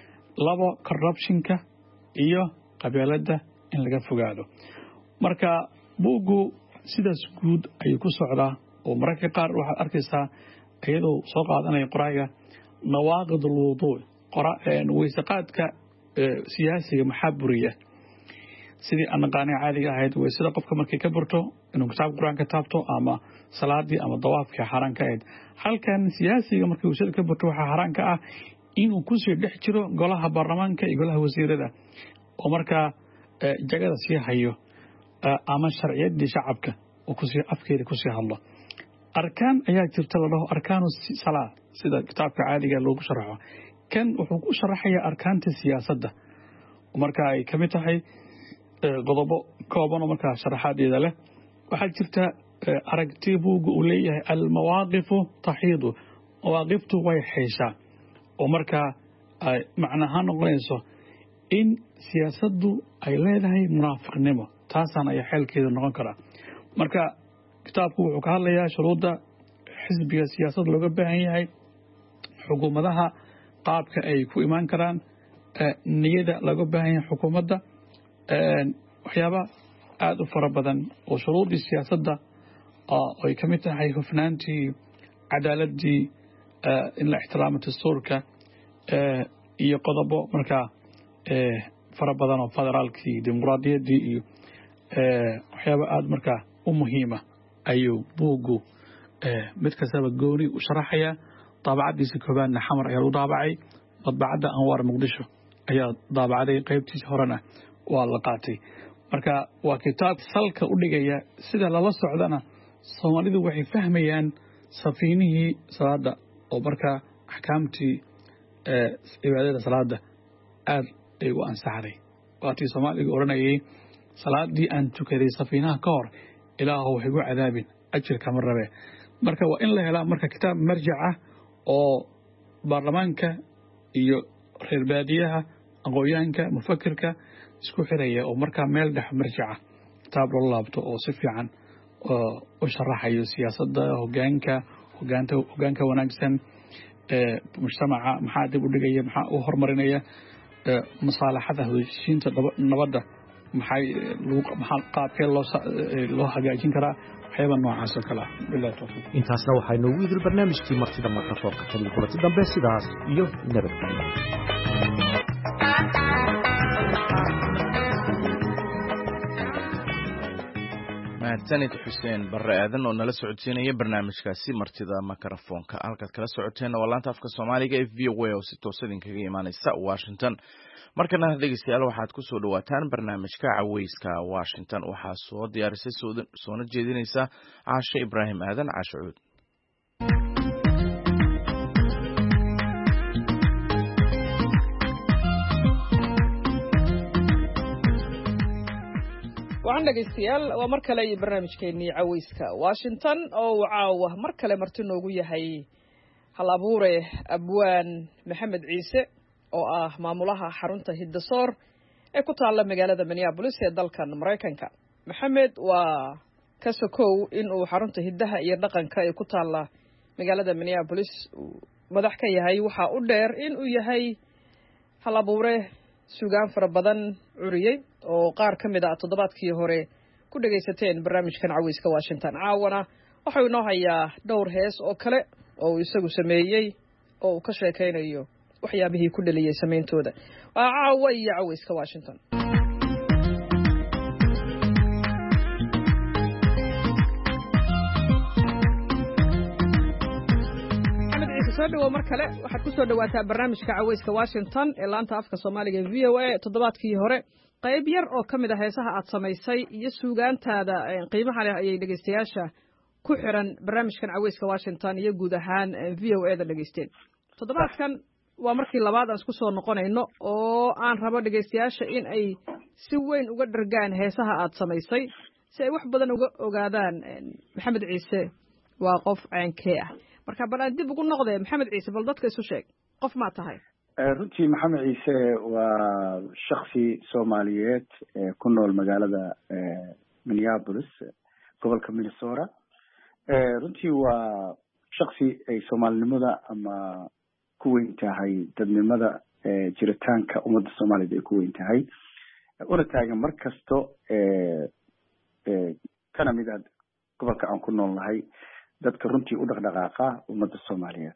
[SPEAKER 7] 2 corruptionka iyo qabeeladda in laga fogaado. marka buuggu sidaas guud ayuu ku socdaa oo mararka qaar waxaad arkaysaa iyadoo soo qaadanaya qoraaga nawaaqid alwudu' weyseqaadka siyaasiga maxaa buriya sidii aan naqaanay caadiga ahayd way sida qofka markay ka burto inuu kitaabka qur-aanka taabto ama salaadii ama dawaafkii xaaraan ka ahayd. halkan siyaasiga markii uu ka burto waxaa xaaraan ka ah inuu kusii dhex jiro golaha baarlamaanka iyo golaha wasiirada oo markaa jagada sii hayo ama sharciyadii shacabka oo afkeeda kusii hadlo. arkaan ayaa jirta la dhaho arkaanu salaa sida kitaabka caadiga loogu sharaxo. kan wuxuu ku sharaxayaa arkaanta siyaasadda marka ay kamid tahay qodobo kooban oo markaa sharaxaadeeda leh. waxaa jirta aragti buuga uu leeyahay almawaaqifu taxiidu, mawaaqiftu way xeeshaa oo markaa ay macnaha noqonayso in siyaasaddu ay leedahay munaafiqnimo, taasaan ayaa xeelkeeda noqon karaa. marka kitaabku wuxuu ka hadlayaa shuruudda xisbiga siyaasadda looga baahan yahay, xukuumadaha qaabka ay ku imaan karaan, niyada looga baahan yahay xukuumadda, waxyaaba aad u fara badan oo shuruuddii siyaasadda ay ka mid tahay hufnaantii, cadaaladii, in la ixtiraamo dastuurka iyo qodobo markaa fara badan oo federaalkii, dimuqraadiyaddii iyo waxyaaba aad markaa u muhiima ayuu buuggu mid kastaba gooni u sharaxayaa. daabacadiisa koobaadna xamar ayaa lagu daabacay, madbacadda anwaar muqdisho ayaa daabacday, qaybtiisa horena waa la qaatay. marka waa kitaab salka u dhigaya sida lala socdana Soomaalidu waxay fahmayaan safiinihii salaada oo markaa axkaamtii cibaadada salaada aad ay u ansaxday. waatii Soomaaligu oranayay salaadii aan tukaday safiinaha ka hor ilaahu waxay ugu cadaabin ajirka ma rabe. marka waa in la helaa marka kitaab marjac ah oo baarlamaanka iyo reer baadiyaha, aqoonyahanka, mufakirka isku xiraya oo markaa meel dhex marjaca kitaab loo laabto oo si fiican u sharaxayo siyaasadda, hogaanka wanaagsan, mujtamaca maxaa dib u dhigaya, maxaa u horumarinaya, masaalaxada heshiinta nabadda maxaa qaabkee loo hagaajin karaa, waxyaaba noocaas oo kale ah. billahi tawfiiq.
[SPEAKER 6] intaasna waxaa inoogu idil barnaamijkii martida mikrofoonka xilli kulanti dambe sidaas iyo nabadgelyo.
[SPEAKER 2] mahadsanid xuseen barre aadan oo nala socodsiinaya barnaamijkaasi martida mikrofoonka. halkaad kala socoteenna waa laanta afka Soomaaliga ee VOA oo si toos idinkaga imaanaysa Washington. markana dhegeystayaal waxaad ku soo dhawaataan barnaamijka Caweyska Washington. waxaa soo diyaarisay soona jeedinaysa Caashe Ibraahim Aadan Caashe Cuud.
[SPEAKER 8] waxaan dhegaystayaal waa mar kale iyo barnaamijkeennii Caweyska Washington oo uu caawa mar kale marti noogu yahay hal abuure abwaan Maxamed Ciise oo ah maamulaha xarunta Hiddasoor ee ku taalla magaalada Minneapolis ee dalkan Mareykanka. Maxamed waa ka sokow in uu xarunta hiddaha iyo dhaqanka ee ku taalla magaalada Minneapolis madax ka yahay. waxa u dheer in uu yahay hal abuure suugaan fara badan curiyay oo qaar ka mid ah toddobaadkii hore ku dhagaysateen barnaamijkan Caweyska Washington. caawana waxuu inoo hayaa dhowr hees oo kale oo isagu sameeyey oo ka sheekaynayo waxyaabihii ku dhaliyay sameeyntooda. waa caawa iyo Caweyska Washington. soo dhawo mar kale waxaad ku soo dhawaataa barnaamijka Caweyska Washington ee laanta afka Soomaaliga ee VOA. toddobaadkii hore qayb yar oo ka mid ah heesaha aad samaysay iyo suugaantaada qiimaha leh ayay dhageystayaasha ku xiran barnaamijkan Caweyska Washington iyo guud ahaan VOA da dhageysteen. toddobaadkan waa markii labaad aan isku soo noqonayno oo aan rabo dhageystayaasha in ay si weyn uga dhargaan heesaha aad samaysay si ay wax badan uga ogaadaan Maxamed Ciise waa qof caankee ah. marka bal aan dib ugu noqday Maxamed Ciise, bal dadka isu sheeg qof ma tahay.
[SPEAKER 9] runtii Maxamed Ciise waa shakhsi Soomaaliyeed ku nool magaalada Minneapolis gobolka Minnesota. runtii waa shakhsi ay Soomaalinimada ama ku weyn tahay dadnimada jiritaanka ummadda Soomaaliyeed ay ku weyn tahay una taagan mar kasto kana mid ah gobolka aan ku noolnahay dadka runtii u dhaqdhaqaaqa ummadda Soomaaliyeed.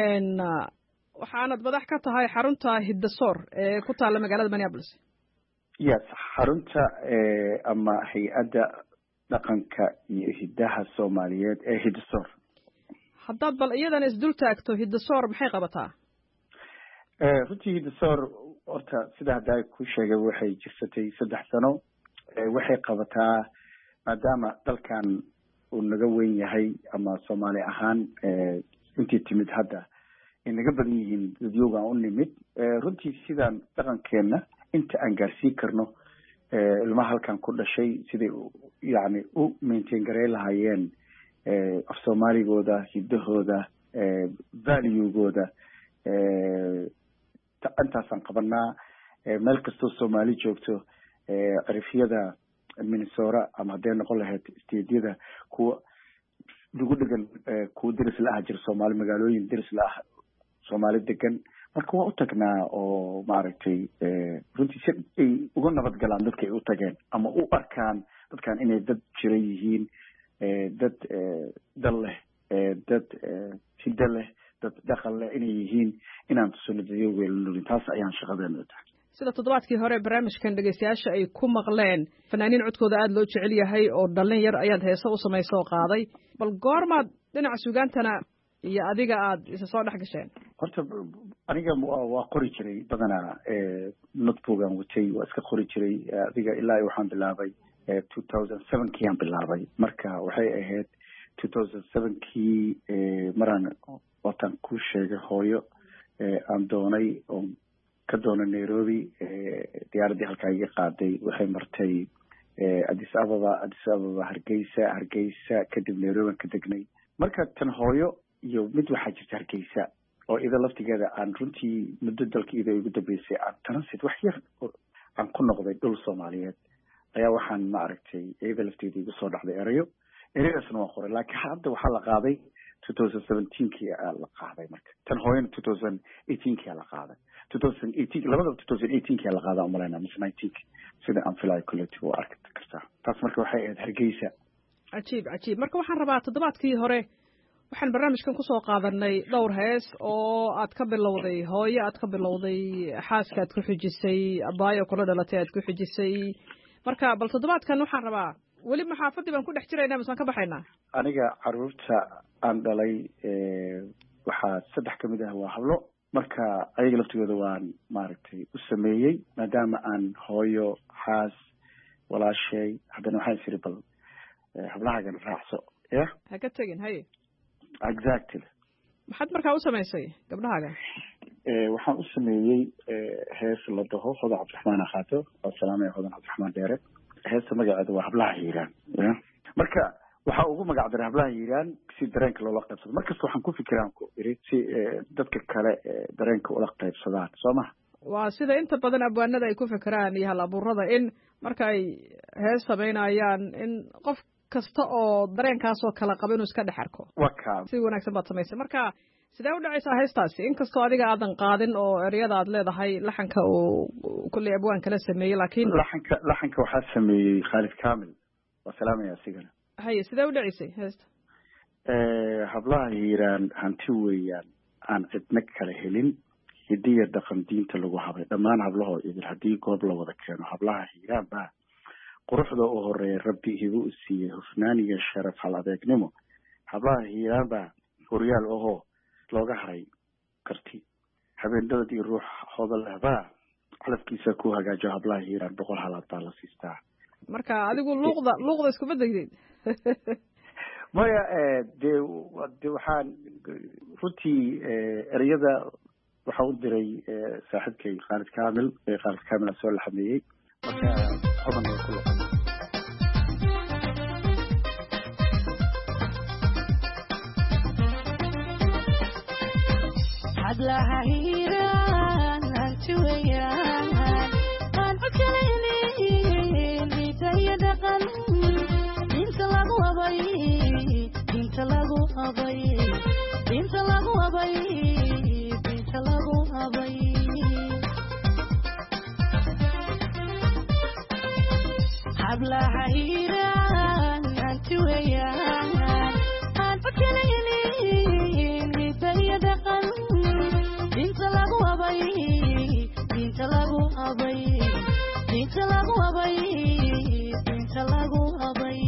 [SPEAKER 8] waxaanad madax ka tahay xarunta Hiddasoor ee ku taalla magaalada Minneapolis.
[SPEAKER 9] yes xarunta ama hay-adda dhaqanka iyo hiddaha soomaaliyeed ee hiddasoor.
[SPEAKER 8] haddaad bal iyadana isdul taagto hiddasoor maxay qabataa?
[SPEAKER 9] runtii hiddasoor horta sida hadda ku sheegay waxay jirsatay 3 sano. waxay qabataa maadaama dalkan uu naga weyn yahay ama Soomaali ahaan intii timid hadda inaga badan yihiin dadyoga u nimid. runtii sidaan dhaqankeena inta aan gaarsiin karno ilmaha halkan ku dhashay sidii yani u maintain gareey lahaayeen af Soomaaligooda, hiddahooda, valuegooda intaasaan qabanaa. meel kastoo Soomaali joogto cirifyada Minnesota ama hadday noqon lahayd isteedyada kuwa ugu dhegan kuwa deris la ah jira Soomaali magaalooyin deris la ah Soomaali degan marka waa u tagnaa oo maaragtay runtii si ay uga nabad galaan dadka ay u tageen ama u arkaan dadkan inay dad jira yihiin dad dal leh dad hidda leh dad dhaqan leh inay yihiin inaan tusnadayo weelin taas ayaan shaqadeena tahay.
[SPEAKER 8] sida toddobaadkii hore barnaamijkan dhegeystayaasha ay ku maqleen fanaaniin codkooda aad loo jecel yahay oo dhalin yar ayaad heeso u samayso oo qaaday bal goormaad dhinaca suugaantana iyo adiga aad isa soo dhex gasheen?
[SPEAKER 9] horta aniga waa qori jiray badanaa notebookan watay waa iska qori jiray adiga ilaa waxaan bilaabay 2007 aan bilaabay marka waxay ahayd 2007 maraan watan ku sheegay hooyo aan doonay oo ka doona Nairobi diyaaradii halkaa iga qaaday waxay martay Addis Ababa Hargeysa kadib Nairobi ka degnay marka tan hooyo iyo mid waxaa jirta Hargeysa oo ida laftigeeda aan runtii muddo dalkeeda ugu dambeysay aan transit wax yar aan ku noqday dhul Soomaaliyeed ayaa waxaan ma aragtay ida lafteeda igu soo dhacday erayasna waa qoray laakiin hadda waxaa la qaaday 2017 la qaaday marka tan hooyana 2018 la qaaday 2018 labada 2018 la qaaday umaleyna mis 19 sida aan filay kulleeti oo arki kartaa taas marka waxay ahayd Hargeysa.
[SPEAKER 8] cajiib marka waxaan rabaa toddobaadkii hore waxaan barnaamijkan ku soo qaadanay dhowr hees oo aad ka bilowday hooyo aad ka bilowday xaaska aad ku xijisay abaayo kula dhalatay aad ku xijisay marka bal toddobaadkan waxaan rabaa weli maxaafadii baan ku dhex jiraynaa misaan ka baxaynaa?
[SPEAKER 9] aniga caruurta aan dhalay waxaa 3 kamid ah waa hablo marka ayaga laftigooda waan maaragtay u sameeyey maadaama aan hooyo xaas walaashay haddana waxaan siri bal hablahagan raacso
[SPEAKER 8] ha ka tegin haye
[SPEAKER 9] exactly
[SPEAKER 8] maxaad markaa u samaysay gabdhahaaga?
[SPEAKER 9] waxaan u sameeyey hees la dhaho Hodan Cabdiraxmaan Akhato oo salaamay Hodan Cabdiraxmaan Dheere heesta magaceedu waa hablaha hiiraan marka waxa ugu magac daray hablaha hiiraan si dareenka loola qaybsado markasta waxaan ku fikiraan ku iri si dadka kale dareenka ula qaybsadaan sooma
[SPEAKER 8] waa sida inta badan abwaanada ay ku fikiraan iyo hal abuurada in marka ay hees sameynayaan in qof kasta oo dareenkaas oo kala qaba inuu iska dhex arko si wanaagsan baad samaysay marka sidee u dhacaysaa heestaasi inkastoo adiga aadan qaadin oo ereyada aad leedahay laxanka uu kulli abwaan kala sameeyey laakiin
[SPEAKER 9] laxanka waxaa sameeyey Khalid Kamil waa salaamaya asigana
[SPEAKER 8] haye sidee u dhacaysay heesta?
[SPEAKER 9] hablaha hiiraan hanti weeyaan aan cidna kala helin hidiya dhaqan diinta lagu habay dhammaan hablahoo idil haddii goob la wada keeno hablaha hiiraan baa quruxda u horeeya rabbi igu siiyey hufnaan iyo sharaf hal adeegnimo hablaha hiiraan baa horyaal ahoo looga haray karti habeenadad iyo ruux hodal lehbaa calafkiisa ku hagaajo hablaha hiiraan 100 halaad baa la siistaa.
[SPEAKER 8] marka adigu luuqda iskuma degdid?
[SPEAKER 9] maya de waxaan runtii ereyada waxaan u diray saaxiibkay Khalid Kamil soo la xameeyey marka hodan way ku laqan
[SPEAKER 10] hablaha hiiraan hanti weeyaan aan ukalaynin hidaya dhaqan diinta lagu habay diinta lagu habay diinta lagu habay diinta lagu habay hablaha hiiraan hanti weeyaan aan ukalaynin hidaya dhaqan diinta lagu habay diinta lagu habay diinta lagu habay inta lagu habay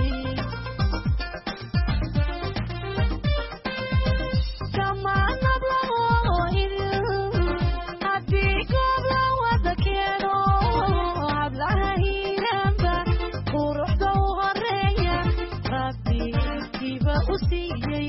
[SPEAKER 10] kama nablaho haddii goob la wada keeno hablaha hiiraanba quruxda u horeeya rabbi kiiba u siiyey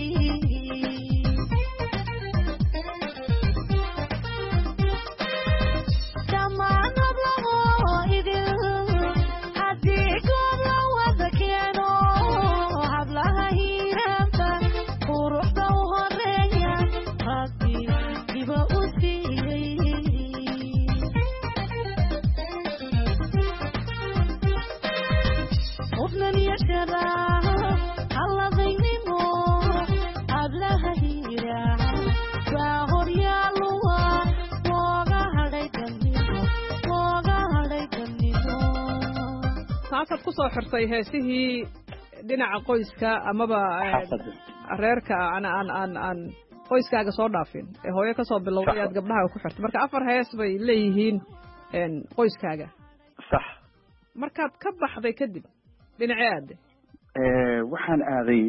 [SPEAKER 8] taasaad ku soo xirtay heesihii dhinaca qoyska amaba reerka aan qoyskaaga soo dhaafin ee hooyo ka soo bilowday aad gabdhaha ku xirtay marka 4 hees bay leeyihiin qoyskaaga
[SPEAKER 9] sax
[SPEAKER 8] markaad ka baxday kadib dhinacii aade
[SPEAKER 9] waxaan aaday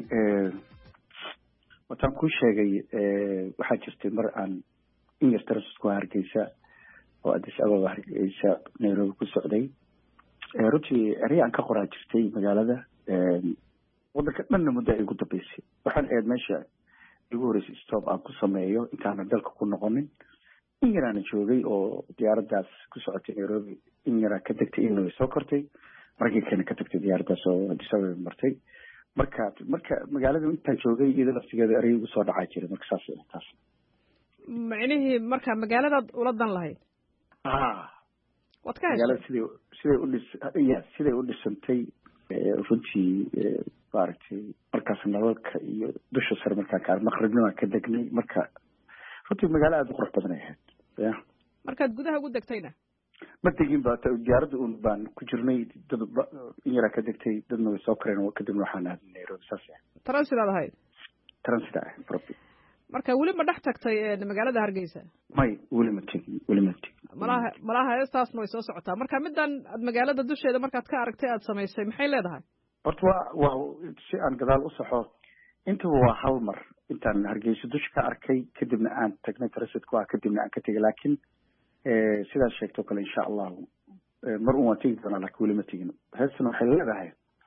[SPEAKER 9] wataan ku sheegay waxaa jirtay mar aan Ingiriis ku Hargeysa oo Addis Ababa Hargeysa Nairobi ku socday runtii erayaan ka qoraa jirtay magaalada waddanka dhanna muddo ay ugu dambeysay waxaan aad meesha igu horeysay stop aan ku sameeyo intaan dalka ku noqonin ingiraan joogay oo diyaaradaas ku socotay Nairobi ingira ka tagtay inuu soo kortay markii kana ka tagtay diyaaradaas oo Addis Ababa martay marka magaalada intaan joogay iyada laftigeeda eray ugu soo dhacay jiray marka saas
[SPEAKER 8] macnihii marka magaaladaad ula dan lahayd wad ka heshay siday u dhisantay runtii baartay markaas nalalka iyo dusha sare markaa maqribnimo ka degnay marka runtii magaalo aad u qurux badan ahayd markaad gudaha ugu degtayna
[SPEAKER 9] ma tegin ba diyaarada uun baan ku jirnay dad yara ka degtay dadna way soo koreen kadibna waxaan aaday Nairobi saas
[SPEAKER 8] transit ahayd
[SPEAKER 9] property
[SPEAKER 8] marka weli ma dhex tagtay magaalada Hargeysa
[SPEAKER 9] may weli ma tegin
[SPEAKER 8] malaha heestaasna way soo socotaa marka midan aad magaalada dusheeda markaad ka aragtay aad samaysay maxay leedahay
[SPEAKER 9] horta waa si aan gadaal u saxo inta waa hal mar intaan Hargeysa dush ka arkay kadibna aan tagnay transit ku kadibna aan ka tagay laakiin sidaas sheegto kale insha Allah mar uu tagi doona laakiin weli ma tegin heestan waxay leedahay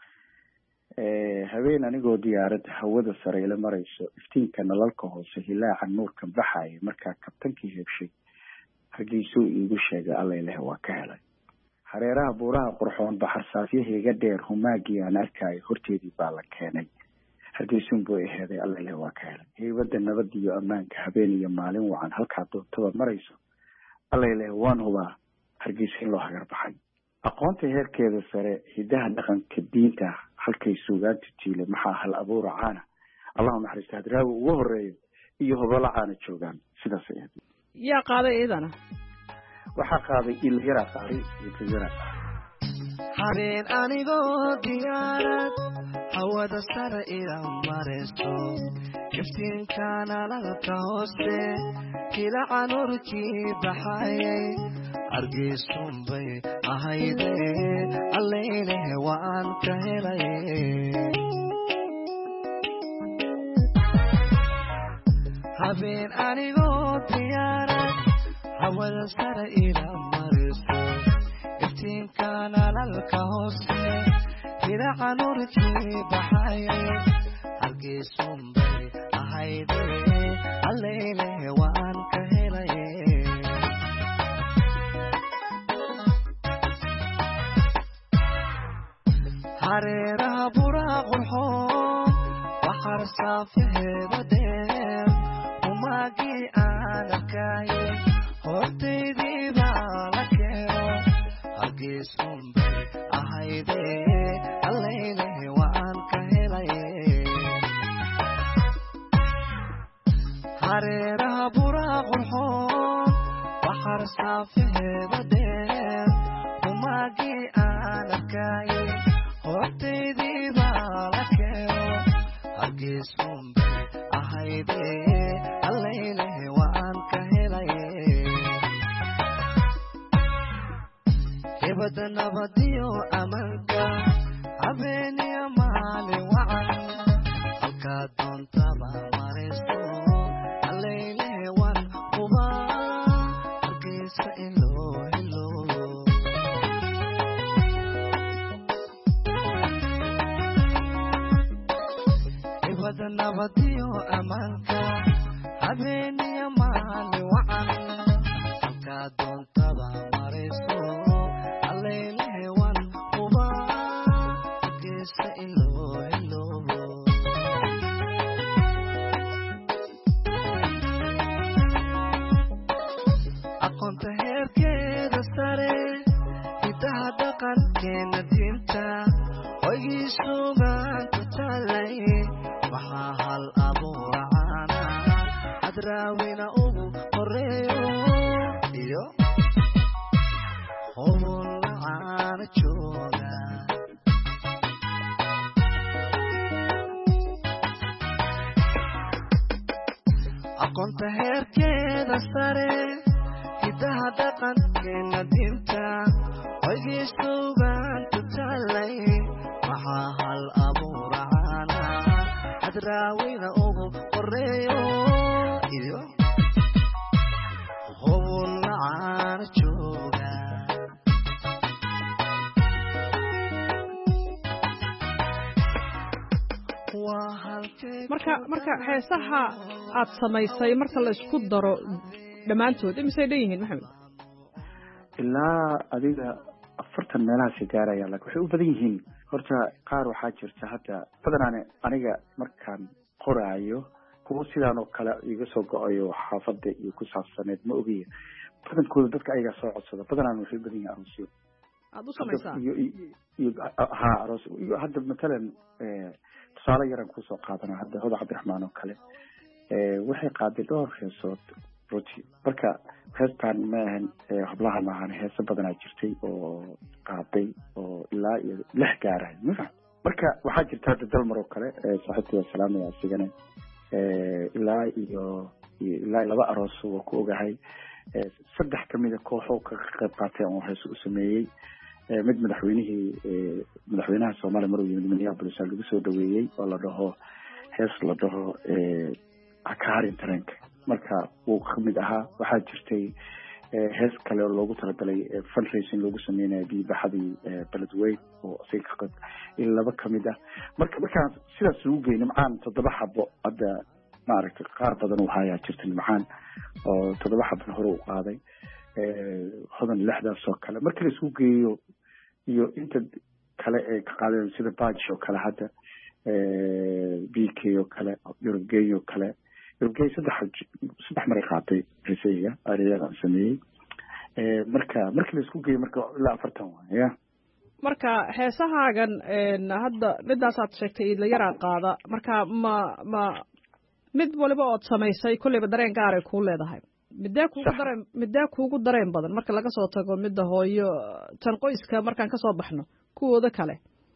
[SPEAKER 9] habeen anigoo diyaarad hawada sare ila marayso iftiinka nalalka hoose hilaaca nuurka baxay marka kabtankii heebshay Hargeysa iigu sheegay alla ilaahay waa ka helay hareeraha buuraha qurxoon baxar saafiyahayga dheer humaagii aan arkay horteedii baa la keenay Hargeysa buu aheeday alla ilaahay waa ka helay heybada nabad iyo ammaanka habeen iyo maalin wacan halka doontada marayso alla ilaahay waan hubaa Hargeysa in loo hagar baxay aqoonta heerkeeda sare hidaha dhaqanka diinta halkay suugaanta tiile maxaa hal abuur caana Allahu naxariista hadraawi ugu horeeyo iyo hobala caana joogan sidaas ay
[SPEAKER 8] yaa qaaday idana
[SPEAKER 9] waxa qaaday ilyara qaari ilyara
[SPEAKER 10] habeen anigoo diyaarad hawada sare ila marayso iftiinkana lalka hoose kilaca nuurkii baxayay Hargeysun bay ahayde alleyne waan ka helay habeen anigoo diyaarad hawada sare ila marayso iftiinkana lalka hoose kilaca nuurkii baxayay Hargeysun bay ahayde alleyne waan ka helay hareeraha buuraha qurxoon baxar saafiheeda dheer humaagii aan arkay horteydii baa la keeno Hargeysun bay ahayde alleyne waan ka helay hareeraha buuraha qurxoon baxar saafiheeda dheer humaagii aan arkay horteydii baa la keeno Hargeysun bay ahayde alleyne waan ka helay heybada nabad maalin wacan halkaa doontaba marayso allaylehe waan hubaa hargeysa ilo helo ibada nabadiyo ammaanka habeeniya maalin wacan halkaa doontaba marayso allaylehe waan hubaa hargeysa ilo helo aqoonta heerkeeda sare hidaha dhaqankeena diinta hoygii suugaanta taalay waxaa hal abuura caana hadraawina ugu horeeyo iyo howla caana jooga aqoonta heerkeeda sare hidaha dhaqankeena diinta hoygii suugaanta taalay waxaa hal abuura caana hadraawina ugu horeeyo iyo howla caana jooga
[SPEAKER 8] marka heesaha aad samaysay marka la isku daro dhammaantood imisay dhan yihiin maxamed
[SPEAKER 9] ilaa adiga 40 meelahaasi gaaraya laakiin waxay u badan yihiin horta qaar waxaa jirta hadda badanaan aniga markaan qoraayo kuwa sidaan oo kale iga soo go-ayo xaafadda iyo ku saabsaneed ma ogiya badankooda dadka ayagaa soo codsada badanaan waxay u badan yihiin aroosyo
[SPEAKER 8] aad u samaysaa
[SPEAKER 9] ha aroos iyo hadda matalan tusaale yaran kusoo qaadana hadda hoda cabdiraxmaan oo kale waxay qaaday dhowr heesood runtii marka heestaan ma ahan hablaha maahan heeso badanaa jirtay oo qaaday oo ilaa iyo 6 gaarahay marka waxaa jirta hadda dalmar oo kale saaxiibtay salaamaya asigana ilaa iyo 2 aroos oo ku ogahay 3 kamida kooxo ka qayb qaatay oo heeso u sameeyay mid madaxweynaha Soomaaliya maruu yimid Minneapolis lagu soo dhaweeyay oo la dhaho hees la dhaho akaarin taranka marka uu kamid ahaa waxaa jirtay hees kale oo loogu talagalay fundraising loogu sameeyay biibaxadii beledweyne oo asiga qad in 2 kamid ah marka sidaas ugu geeyay macaan 7 xabo hadda maaragtay qaar badan oo haya jirtay macaan oo 7 xabo hore u qaaday hodan 6daas oo kale markii la isku geeyo iyo inta kale ee ka qaadeen sida badge oo kale hadda BK oo kale Eurogay oo kale Eurogay saddex mar qaatay heesayga ariyadan sameeyay markii la isku geeyo marka ilaa 40 waa
[SPEAKER 8] marka heesahaagan hadda midaas aad sheegtay la yaraa qaada marka ma mid waliba ood samaysay kulliba dareen gaar ay ku leedahay midee kuugu dareen badan marka laga soo tago midda hooyo tan qoyska markaan ka soo baxno kuwooda kale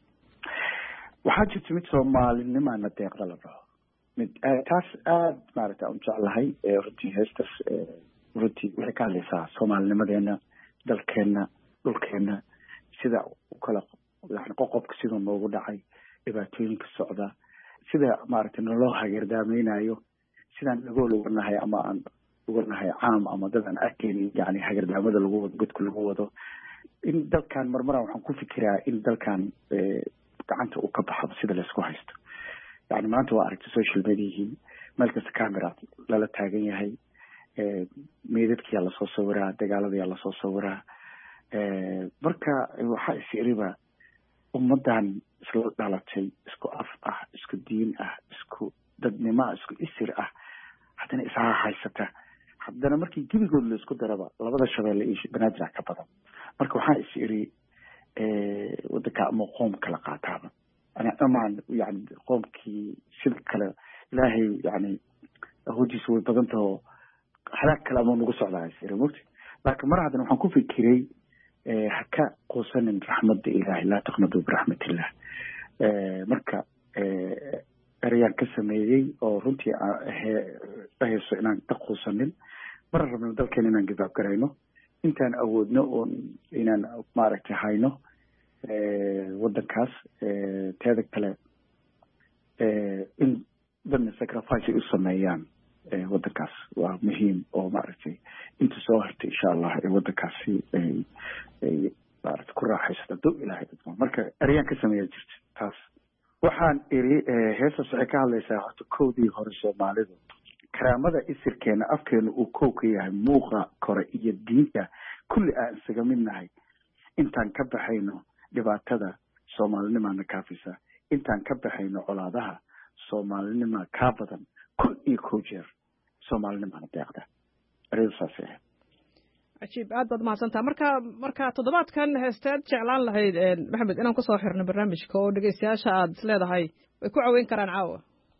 [SPEAKER 9] waxaa jirta mid Soomaalinimana deeqda la dhaho mid taas aad maaragtay aan jeclahay runtii heestas runtii waxay ka hadlaysaa Soomaalinimadeena dalkeena dhulkeena sida u kala yani qoqobka sida noogu dhacay dhibaatooyinka socda sida maaragtay nolol hageerdaamaynayo sidaan lagu wanahay ama aan uganahay caam ama dadan arkeen yani hageerdaamada lagu wado godku lagu wado in dalkan marmara waxaan ku fikiraa in dalkan gacanta uu ka baxo sida la isku haysto yani maanta waa aragtay social media meel kasta camera lala taagan yahay meedadkii la soo sawiraa dagaaladii la soo sawiraa marka waxa isiriba ummadan isla dhalatay isku af ah isku diin ah isku dadnimo isku isir ah haddana isaa haysata haddana markii gibigood la isku daraba labada shabeelle iyo banaadir ka badan marka waxaa isiri wadanka ama qoom kala qaataaba ana amaan yani qoomkii sida kale ilaahay yani ahoodiisu way badan taho halaag kale ama nagu socdaa isiri mugti laakiin mar haddana waxaan ku fikiray haka quusanin raxmadda ilaahay laa taqnadu biraxmatillah marka erayaan ka sameeyey oo runtii hayso inaan ka quusanin mar rabno dalkeena inaan gidaab garayno intaan awoodno oo inaan maaragtay hayno waddankaas teeda kale in dadna sacrifice ay u sameeyaan waddankaas waa muhiim oo maaragtay inta soo hartay insha allah ee waddankaasi ay maaragtay ku raaxaysato hadduu ilaahay idmo marka eryaan ka sameeya jirta taas waxaan iri heestaas waxay ka hadlaysaa horta kowdii hore soomaalidu karaamada isirkeena afkeena uu kow ka yahay muuqa kore iyo diinta kulli aan isaga mid nahay intaan ka baxayno dhibaatada soomaalinimaana kaafisa intaan ka baxayno colaadaha soomaalinima kaa badan kun iyo kow jeer soomaalinimaana deeqda ereyada saasay ahayd
[SPEAKER 8] cajiib aad baad mahadsantaha marka toddobaadkan heesteed jeclaan lahayd maxamed inaan kusoo xirno barnaamijka oo dhegeystayaasha aad is leedahay way ku caweyn karaan caawa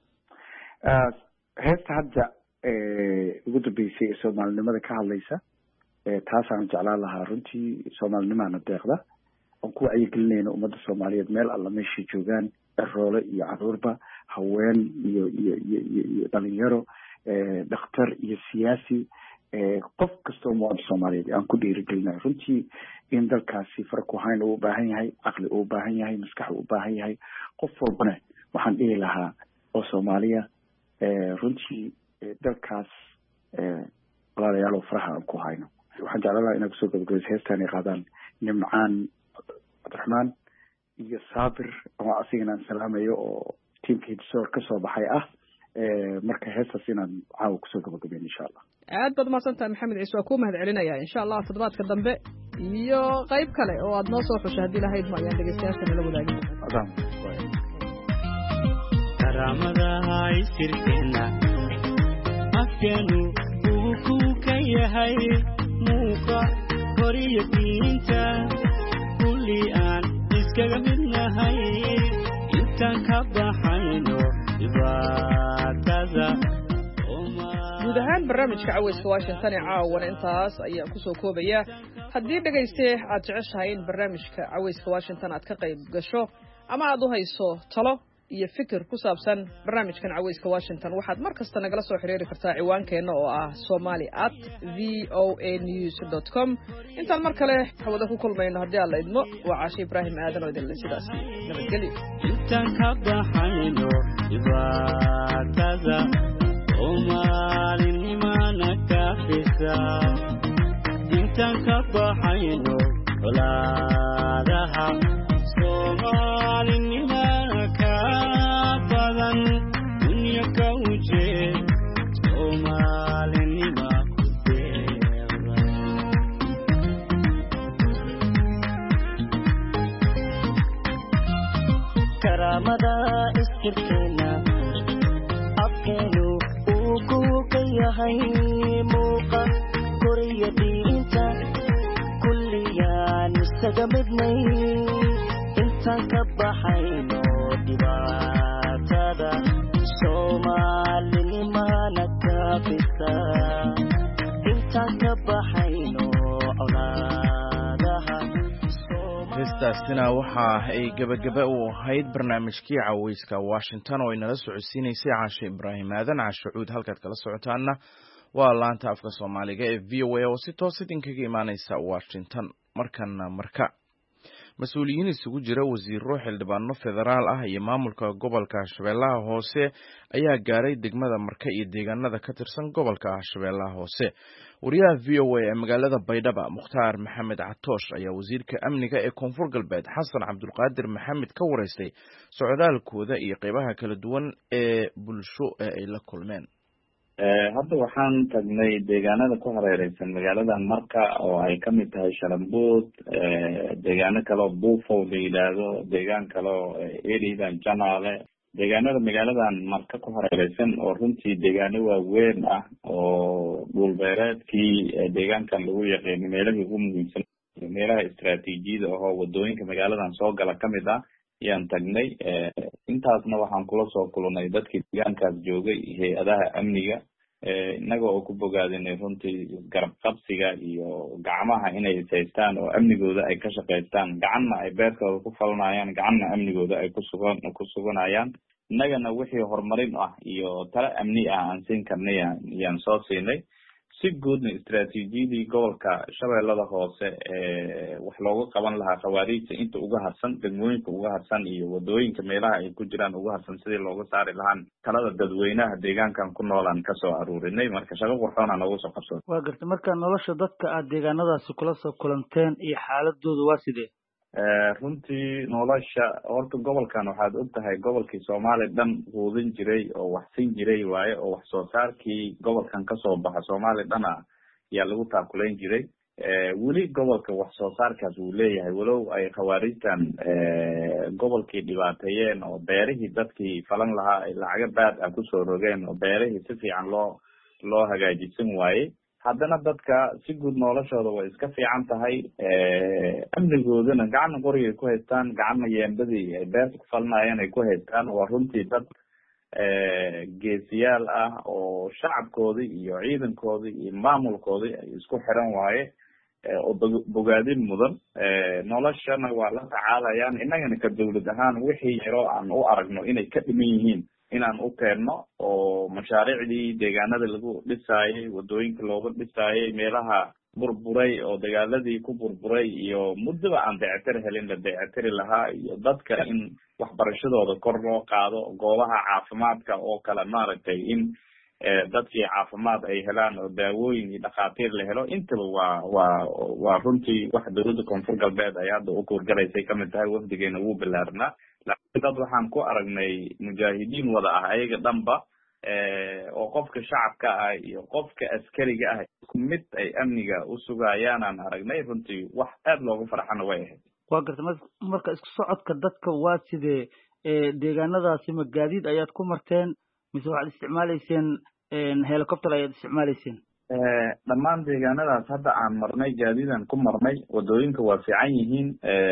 [SPEAKER 9] heesta hadda ugu dambeysay ee soomaalinimada ka hadlaysa taasaan jeclaan lahaa runtii soomaalinimaana deeqda oon ku wacyigelinayna ummadda soomaaliyeed meel alla meeshay joogaan roole iyo caruurba haween iyo dhalinyaro dhakhtar iyo siyaasi qof kastoo muwaadin soomaaliyeed aan ku dhiirigelinayo runtii in dalkaasi farkuhayn uu ubaahan yahay caqli uu ubaahan yahay maskax uu ubaahan yahay qof walbana waxaan dhihi lahaa oo soomaaliya runtii dalkaas walaalayaal faraha aan ku hayno waxaan jeclaan lahaa inaan kusoo gabagabaysa heestaan ay qaadaan nimcaan cabdiraxmaan iyo saabir oo asigana aan salaamayo oo tiimka hidsoor kasoo baxay ah marka heestaas inaan caawa kusoo gabagabeyn insha allah
[SPEAKER 8] aad baad umahadsantahay maxamed ciise waa kuu mahad celinaya insha allah toddobaadka dambe iyo qayb kale oo aad noo soo xushay haddii lahayd ma ayaan dhegeystayaasha nala wadaagin
[SPEAKER 11] karaamadaha isirkeena afkeenu uu ku ka yahay muuqa koriyo diinta kulli aan iskaga mid nahay intaan ka baxayno dhibaatada
[SPEAKER 8] guud ahaan barnaamijka caweyska washington ee caawana intaas ayaan kusoo koobaya haddii dhegayste aad jeceshahay in barnaamijka caweyska washington aad ka qayb gasho ama aad u hayso talo iyo fikir ku saabsan barnaamijkan caweyska washington waxaad mar kasta nagala soo xiriiri kartaa ciwaankeenna oo ah somali@voanews.com intaan mar kale hawada ku kulmayno haddii aan la idmo waa caashe ibraahim aadan oo idinle sidaas nabadgelyo
[SPEAKER 11] intaan ka baxayno dhibaatada soomaalinimana kaafisa intaan ka baxayno colaadaha soomaalinimana ka badan dunya ka ujeed soomaalinima ku deeqda karaamada isirkeena afkeenu uu ku ka yahay muuqa koriyo diinta kulliyaan isaga midnay intaan ka baxayno dhibaatada soomaalinimana kaafisa intaan ka baxayno colaadaha
[SPEAKER 2] heestaasina waxa ay gebagaba u ahayd barnaamijkii caweyska washington oo inala socodsiinaysay caashe ibraahim aadan caashacuud halkaad kala socotaana waa laanta afka soomaaliga ee v o a oo si toos idinkaga imaaneysa washington markana marka mas-uuliyiin isugu jira wasiiro xildhibaano federaal ah iyo maamulka gobolka shabeellaha hoose ayaa gaaray degmada marka iyo deegaanada ka tirsan gobolka shabeellaha hoose wariyaha v o a ee magaalada baydhaba mukhtaar maxamed catoosh ayaa wasiirka amniga ee koonfur galbeed xasan cabdulqaadir maxamed ka wareystay socdaalkooda iyo qeybaha kala duwan ee bulsho ee ay la kulmeen
[SPEAKER 12] hadda waxaan tagnay deegaanada ku hareereysan magaaladan marka oo ay kamid tahay shalambuud deegaano kale oo buufow la yidhaahdo deegaan kale oo eridan janaale deegaanada magaaladan marka ku hareereysan oo runtii deegaano waaweyn ah oo dhulbeereedkii deegaankan lagu yaqiino meelahii ugu muhiimsan meelaha istaraatiijiyada ahoo wadooyinka magaaladan soo gala kamid ah ayaan tagnay intaasna waxaan kula soo kulnay dadkii deegaankaas joogay hay-adaha amniga innaga oo ku bogaadinay runtii garab qabsiga iyo gacmaha inay ishaystaan oo amnigooda ay ka shaqaystaan gacanna ay beerkooda ku falanayaan gacanna amnigooda ay ku suganayaan innagana wixii horumarin ah iyo tala amni ah aan siin karnay ayaan soo siinay si guudna istaraatiijiyadii gobolka shabeellada hoose wax looga qaban lahaa khawaariijta inta uga harsan degmooyinka uga harsan iyo wadooyinka meelaha ay ku jiraan uga harsan sidii looga saari lahaan talada dadweynaha deegaankan ku noolaan kasoo aruurinay marka shaqo qurxoona noogu soo qabsoon.
[SPEAKER 13] waa garta marka nolosha dadka aad deegaanadaasi kula soo kulanteen iyo xaaladooda waa sidee?
[SPEAKER 12] runtii nolosha horta gobolkan waxaad og tahay gobolkii soomaali dhan quudin jiray oo wax siin jiray waaye oo wax soo saarkii gobolkan kasoo baxa soomaali dhana ayaa lagu taakulayn jiray weli gobolka wax soo saarkaas wuu leeyahay walow ay khawaarijtan gobolkii dhibaateeyeen oo beerihii dadkii falan lahaa ay lacaga baad ah kusoo rogeen oo beerihii si fiican loo hagaajisan waaye haddana dadka si guud noloshooda way iska fiican tahay amnigoodana gacana qorigay ku haystaan gacana yeembadii ay beerta ku falinayeen ay ku haystaan waa runtii dad geesiyaal ah oo shacabkoodii iyo ciidankoodii iyo maamulkoodii ay isku xiran waaye oo bogaadin mudan noloshana waa la tacaalayaan innagana ka dawlad ahaan wixii yaroo aan u aragno inay ka dhiman yihiin inaan u keenno oo mashaariicdii deegaanada lagu dhisaayay wadooyinka looga dhisaayay meelaha burburay oo dagaaladii ku burburay iyo muddaba aan dayactir helin la dayactiri lahaa iyo dadka in waxbarashadooda kor loo qaado goobaha caafimaadka oo kale maaragtay in dadkii caafimaad ay helaan oo daawooyin iyo dhakhaatiir la helo intaba waa runtii wax dawladda koonfur galbeed ay hadda u kuurgalaysay kamid tahay wafdigeena wuu bilaarnaa laakiin dad waxaan ku aragnay mujaahidiin wada ah ayaga dhanba oo qofka shacabka ah iyo qofka askariga ah isku mid ay amniga u sugayaanaan aragnay runtii wax aad looga farxana way ahayd.
[SPEAKER 13] waa garta marka isku socodka dadka waa sidee deegaanadaasi ma gaadiid ayaad ku marteen mise waxaad isticmaalayseen helicopter ayaad isticmaalayseen?
[SPEAKER 12] dhammaan deegaanadaas hadda aan marnay gaadiidan ku marnay wadooyinka waa fiican yihiin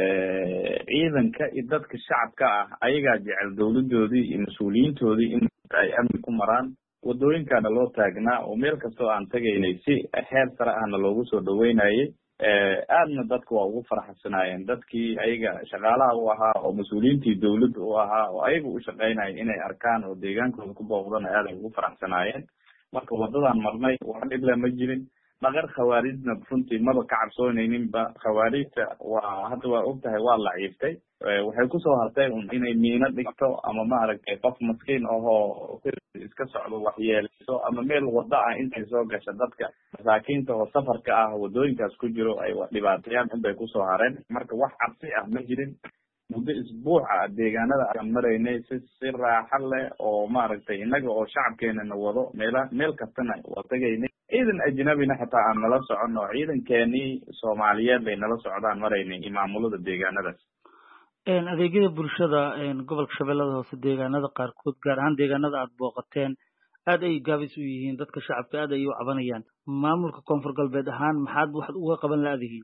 [SPEAKER 12] ciidanka iyo dadka shacabka ah ayagaa jecel dawladoodii iyo mas-uuliyiintoodii in ay amni ku maraan wadooyinkana loo taagnaa oo meel kastoo aan tegaynay si heer sare ahna loogu soo dhaweynayay aadna dadka waa ugu faraxsanaayeen dadkii ayaga shaqaalaha u ahaa oo mas-uuliyiintii dawladda u ahaa oo ayaga u shaqaynaya inay arkaan oo deegaankooda ku booqdana aad ay ugu faraxsanaayeen marka wadadaan marnay wax dhibla ma jirin dhaqar khawaarijna runtii maba ka cabsoonayninba khawaarijta hadda waa og tahay waa laciiftay waxay kusoo hartay inay miino dhigto ama maaragtay qof maskiin ahoo iska socdo waxyeeleyso ama meel wada ah intay soo gasha dadka masaakiinta oo safarka ah wadooyinkaas ku jiro ay dhibaateeyaan inbay kusoo hareen marka wax cabsi ah ma jirin muddo isbuuca deegaanada aan maraynay si raaxa leh oo maaragtay innaga oo shacabkeenana wado meel kastana waa tegaynay ciidan ajnabina xitaa aan nala socon oo ciidankeenii soomaaliyeed bay nala socdaan maraynay iyo maamulada deegaanadaas.
[SPEAKER 13] adeegyada bulshada gobolka shabeellada hoose deegaanada qaarkood gaar ahaan deegaanada aad booqateen aad ay gaabis u yihiin dadka shacabka aad ay u cabanayaan maamulka koonfur galbeed ahaan maxaad wax uga qaban la-dihiin?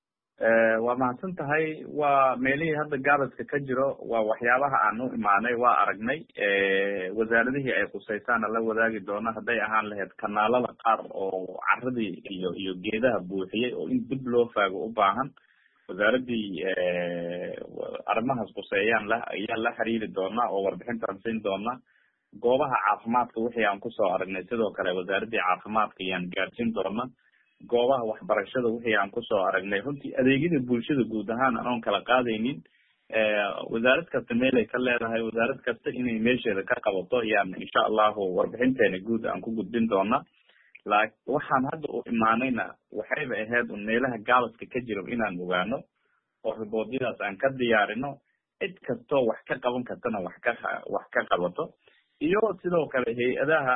[SPEAKER 12] waa mahadsan tahay waa meelihii hadda gaabaska ka jiro waa waxyaabaha aan u imaanay waa aragnay wasaaradihii ay khusaysaana la wadaagi doono hadday ahaan lahayd kanaalada qaar oo caradii iyo geedaha buuxiyey oo in dib loo faago u baahan wasaaradii arrimahaas khuseeyaan ayaa la xiriiri doonaa oo warbixintaan siin doona goobaha caafimaadka wixii aan kusoo aragnay sidoo kale wasaaradii caafimaadka ayaan gaarsiin doona goobaha waxbarashada wixii aan kusoo aragnay runtii adeegyada bulshada guud ahaan anoon kala qaadaynin wasaarad kasta meel ay ka leedahay wasaarad kasta inay meesheeda ka qabato ayaan insha allahu warbixinteena guud aan ku gudbin doona waxaan hadda u imaanayna waxayba ahayd un meelaha gaalaska ka jiro inaan ogaano oo riboodyadaas aan ka diyaarino cid kastoo wax ka qaban kartana wax ka qabato iyo sidoo kale hay-adaha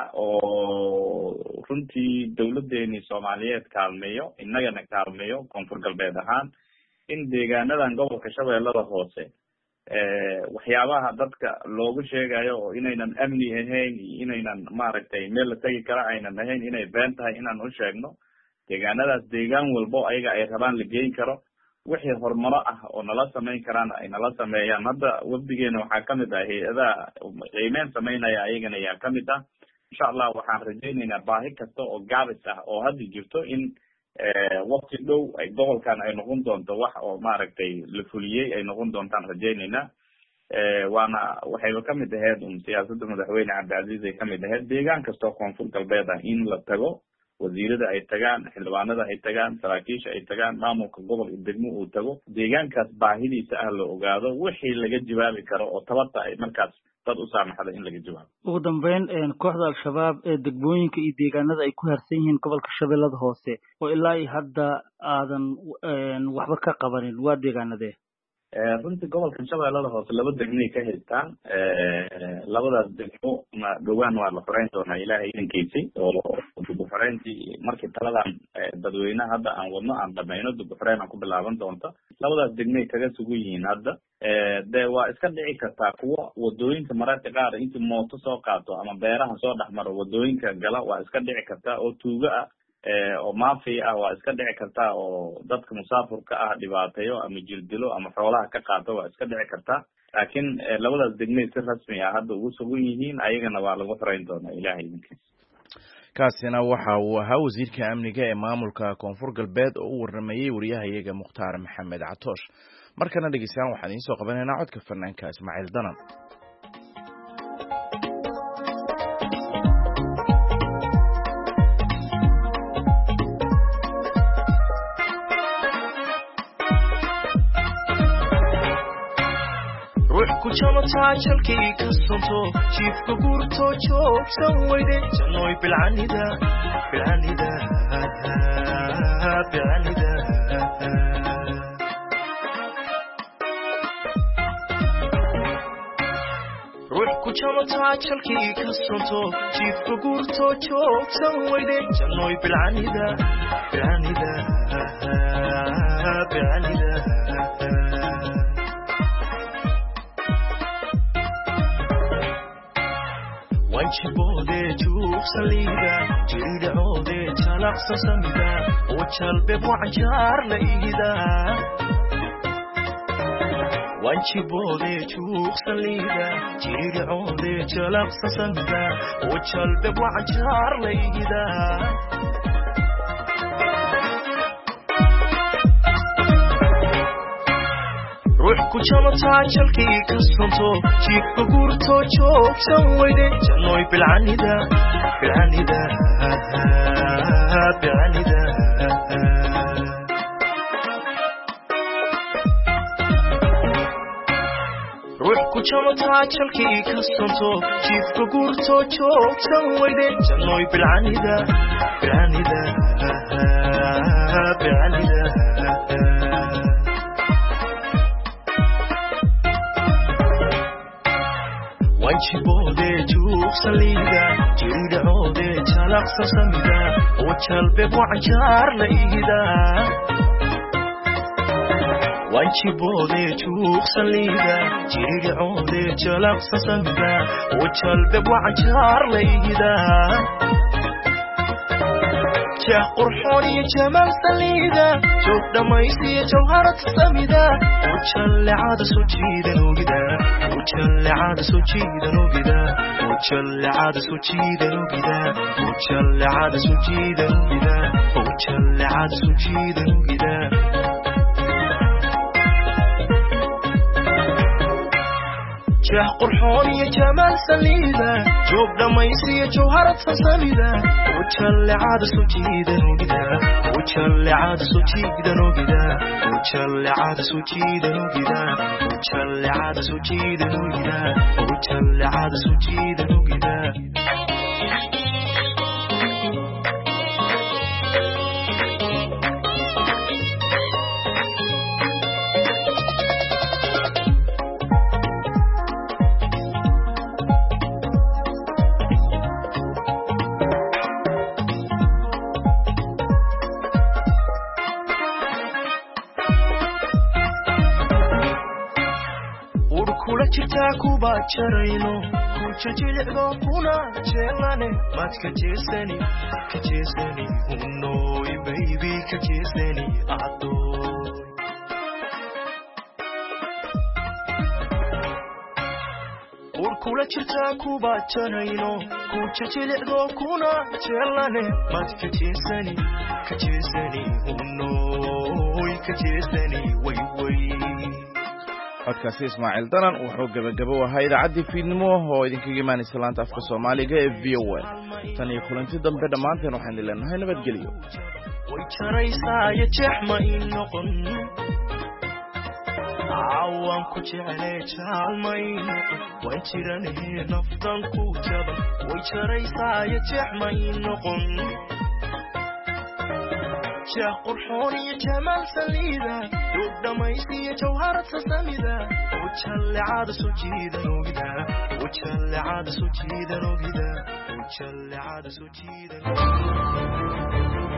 [SPEAKER 12] oo runtii dawladdeeni soomaaliyeed kaalmeeyo innagana kaalmeeyo koonfur galbeed ahaan in deegaanadan gobolka shabeellada hoose waxyaabaha dadka loogu sheegayo oo inaynan amni ahayn iyo inaynan maaragtay meel la tegi kara aynan ahayn inay been tahay inaan u sheegno deegaanadaas deegaan walbo ayaga ay rabaan la geyn karo wixii horumaro ah oo nala samayn karaan ay nala sameeyaan hadda wafdigeena waxaa kamid ah hay-adaha qiimeyn samaynaya ayagana ayaa kamid ah insha allah waxaan rajaynaynaa baahi kasta oo gaabis ah oo hadda jirto in waqti dhow ay gobolkan ay noqon doonto wax oo maaragtay la fuliyey ay noqon doontaan rajaynaynaa waana waxayba kamid ahayd siyaasadda madaxweyne cabdicasiis ay kamid ahayd deegaan kastoo koonfur galbeed ah in la tago wasiirada ay tagaan xildhibaanada ay tagaan saraakiisha ay tagaan maamulka gobol iyo degmo uu tago deegaankaas baahidiisa ah la ogaado wixii laga jawaabi karo oo tabarta ay markaas dad u saamaxda in laga jawaabo
[SPEAKER 13] ugu dambeyn kooxda al-shabaab ee degmooyinka iyo deegaanada ay ku harsan yihiin gobolka shabeellada hoose oo ilaa iyo hadda aadan waxba ka qabanin waa deegaanadee
[SPEAKER 12] runtii gobolkan shabeellada hoose 2 degmay ka haystaan labadaas degmo dhowaan waa la xoreyn doonaa ilaahay idinkiisii oo dib u xoreyntii markii taladan dadweynaha hadda aan wadno aan dhamayno dib u xoreyn aan ku bilaaban doonto labadaas degmay kaga sugan yihiin hadda de waa iska dhici kartaa kuwa wadooyinka mararka qaar intii mooto soo qaato ama beeraha soo dhexmaro wadooyinka gala waa iska dhici kartaa oo tuuga ah oo maafi ah waa iska dhici kartaa oo dadka musaafirka ah dhibaateeyo ama jirdilo ama xoolaha ka qaato waa iska dhici kartaa laakiin labadaas degmay si rasmi ah hadda ugu sugan yihiin ayagana waa lagu xoreyn doonaa ilaahay idinkiisa
[SPEAKER 2] kaasina waxa uu ahaa wasiirka amniga ee maamulka koonfur galbeed oo u waramayay wariyahayaga Mukhtaar Maxamed Catoosh markana dhegeystayaal waxaan idiin soo qabanaynaa codka fanaanka Ismaaciil Danan
[SPEAKER 14] كجمتها جلكي كسنتو جيف كغورتو جوك سويدي جنوي بالعنيدا بالعنيدا بالعنيدا روح كجمتها جلكي كسنتو جيف كغورتو جوك سويدي جنوي بالعنيدا بالعنيدا بالعنيدا وانشبودي جوف سليدا جريد عودي تلقص سميدا وشالبب وعنجار لإيدا وانشبودي جوف سليدا جريد عودي تلقص سميدا وشالبب وعنجار لإيدا روح كجمتها جلكي كسنتو جيف كغورتو جوك سويدي جنوي بالعنيدا بالعنيدا بالعنيدا روح كجمتها جلكي كسنتو جيف كغورتو جوك سويدي جنوي بالعنيدا بالعنيدا بالعنيدا وانشبودي جوف سليدا جريد عودي تلقص سميدا وشالبب وعنجار لإيدا وانشبودي جوف سليدا جريد عودي تلقص سميدا وشالبب وعنجار لإيدا جاه قرحوني جمال سليدا جوف دميسي جوهرة سميدا وشال عاد سجيدا وقدا وشال عاد سجيدا وقدا وشال عاد سجيدا وقدا وشال عاد سجيدا وقدا وشال عاد سجيدا وقدا جاه قرحوني جمال سليدا جوب دميسي جوهرة سميدا وشال عاد سجيدا وقدا وشال عاد سجيدا وقدا وشال عاد سجيدا وقدا وشال عاد سجيدا وقدا وشال عاد سجيدا وقدا kuba jarayno kuja jilicdo kuna jeelane mad kajeesani unoy baby kajeesani adoy urkula jirta kuba jarayno kuja jilicdo kuna jeelane mad kajeesani unoy kajeesani way
[SPEAKER 2] codkaasi Ismaaciil Danan wuxuu gabagabo ahaa idaacaddii fiidnimo oo idinkaga imaanaysa laanta afka Soomaaliga ee VOA tan iyo kulanti dambe dhammaanteen waxaan leenahay nabadgelyo
[SPEAKER 14] way jaraysaa ya jeexma in noqon عوام كجعلي جعلمين وانتراني نفضن كوجبا ويشريسا يجحمين نقن جاه قرحوني جمال سليدا دود ميسي جوهرة سسميدا وجهل عاد سجيدا نوغدا وجهل عاد سجيدا نوغدا وجهل عاد سجيدا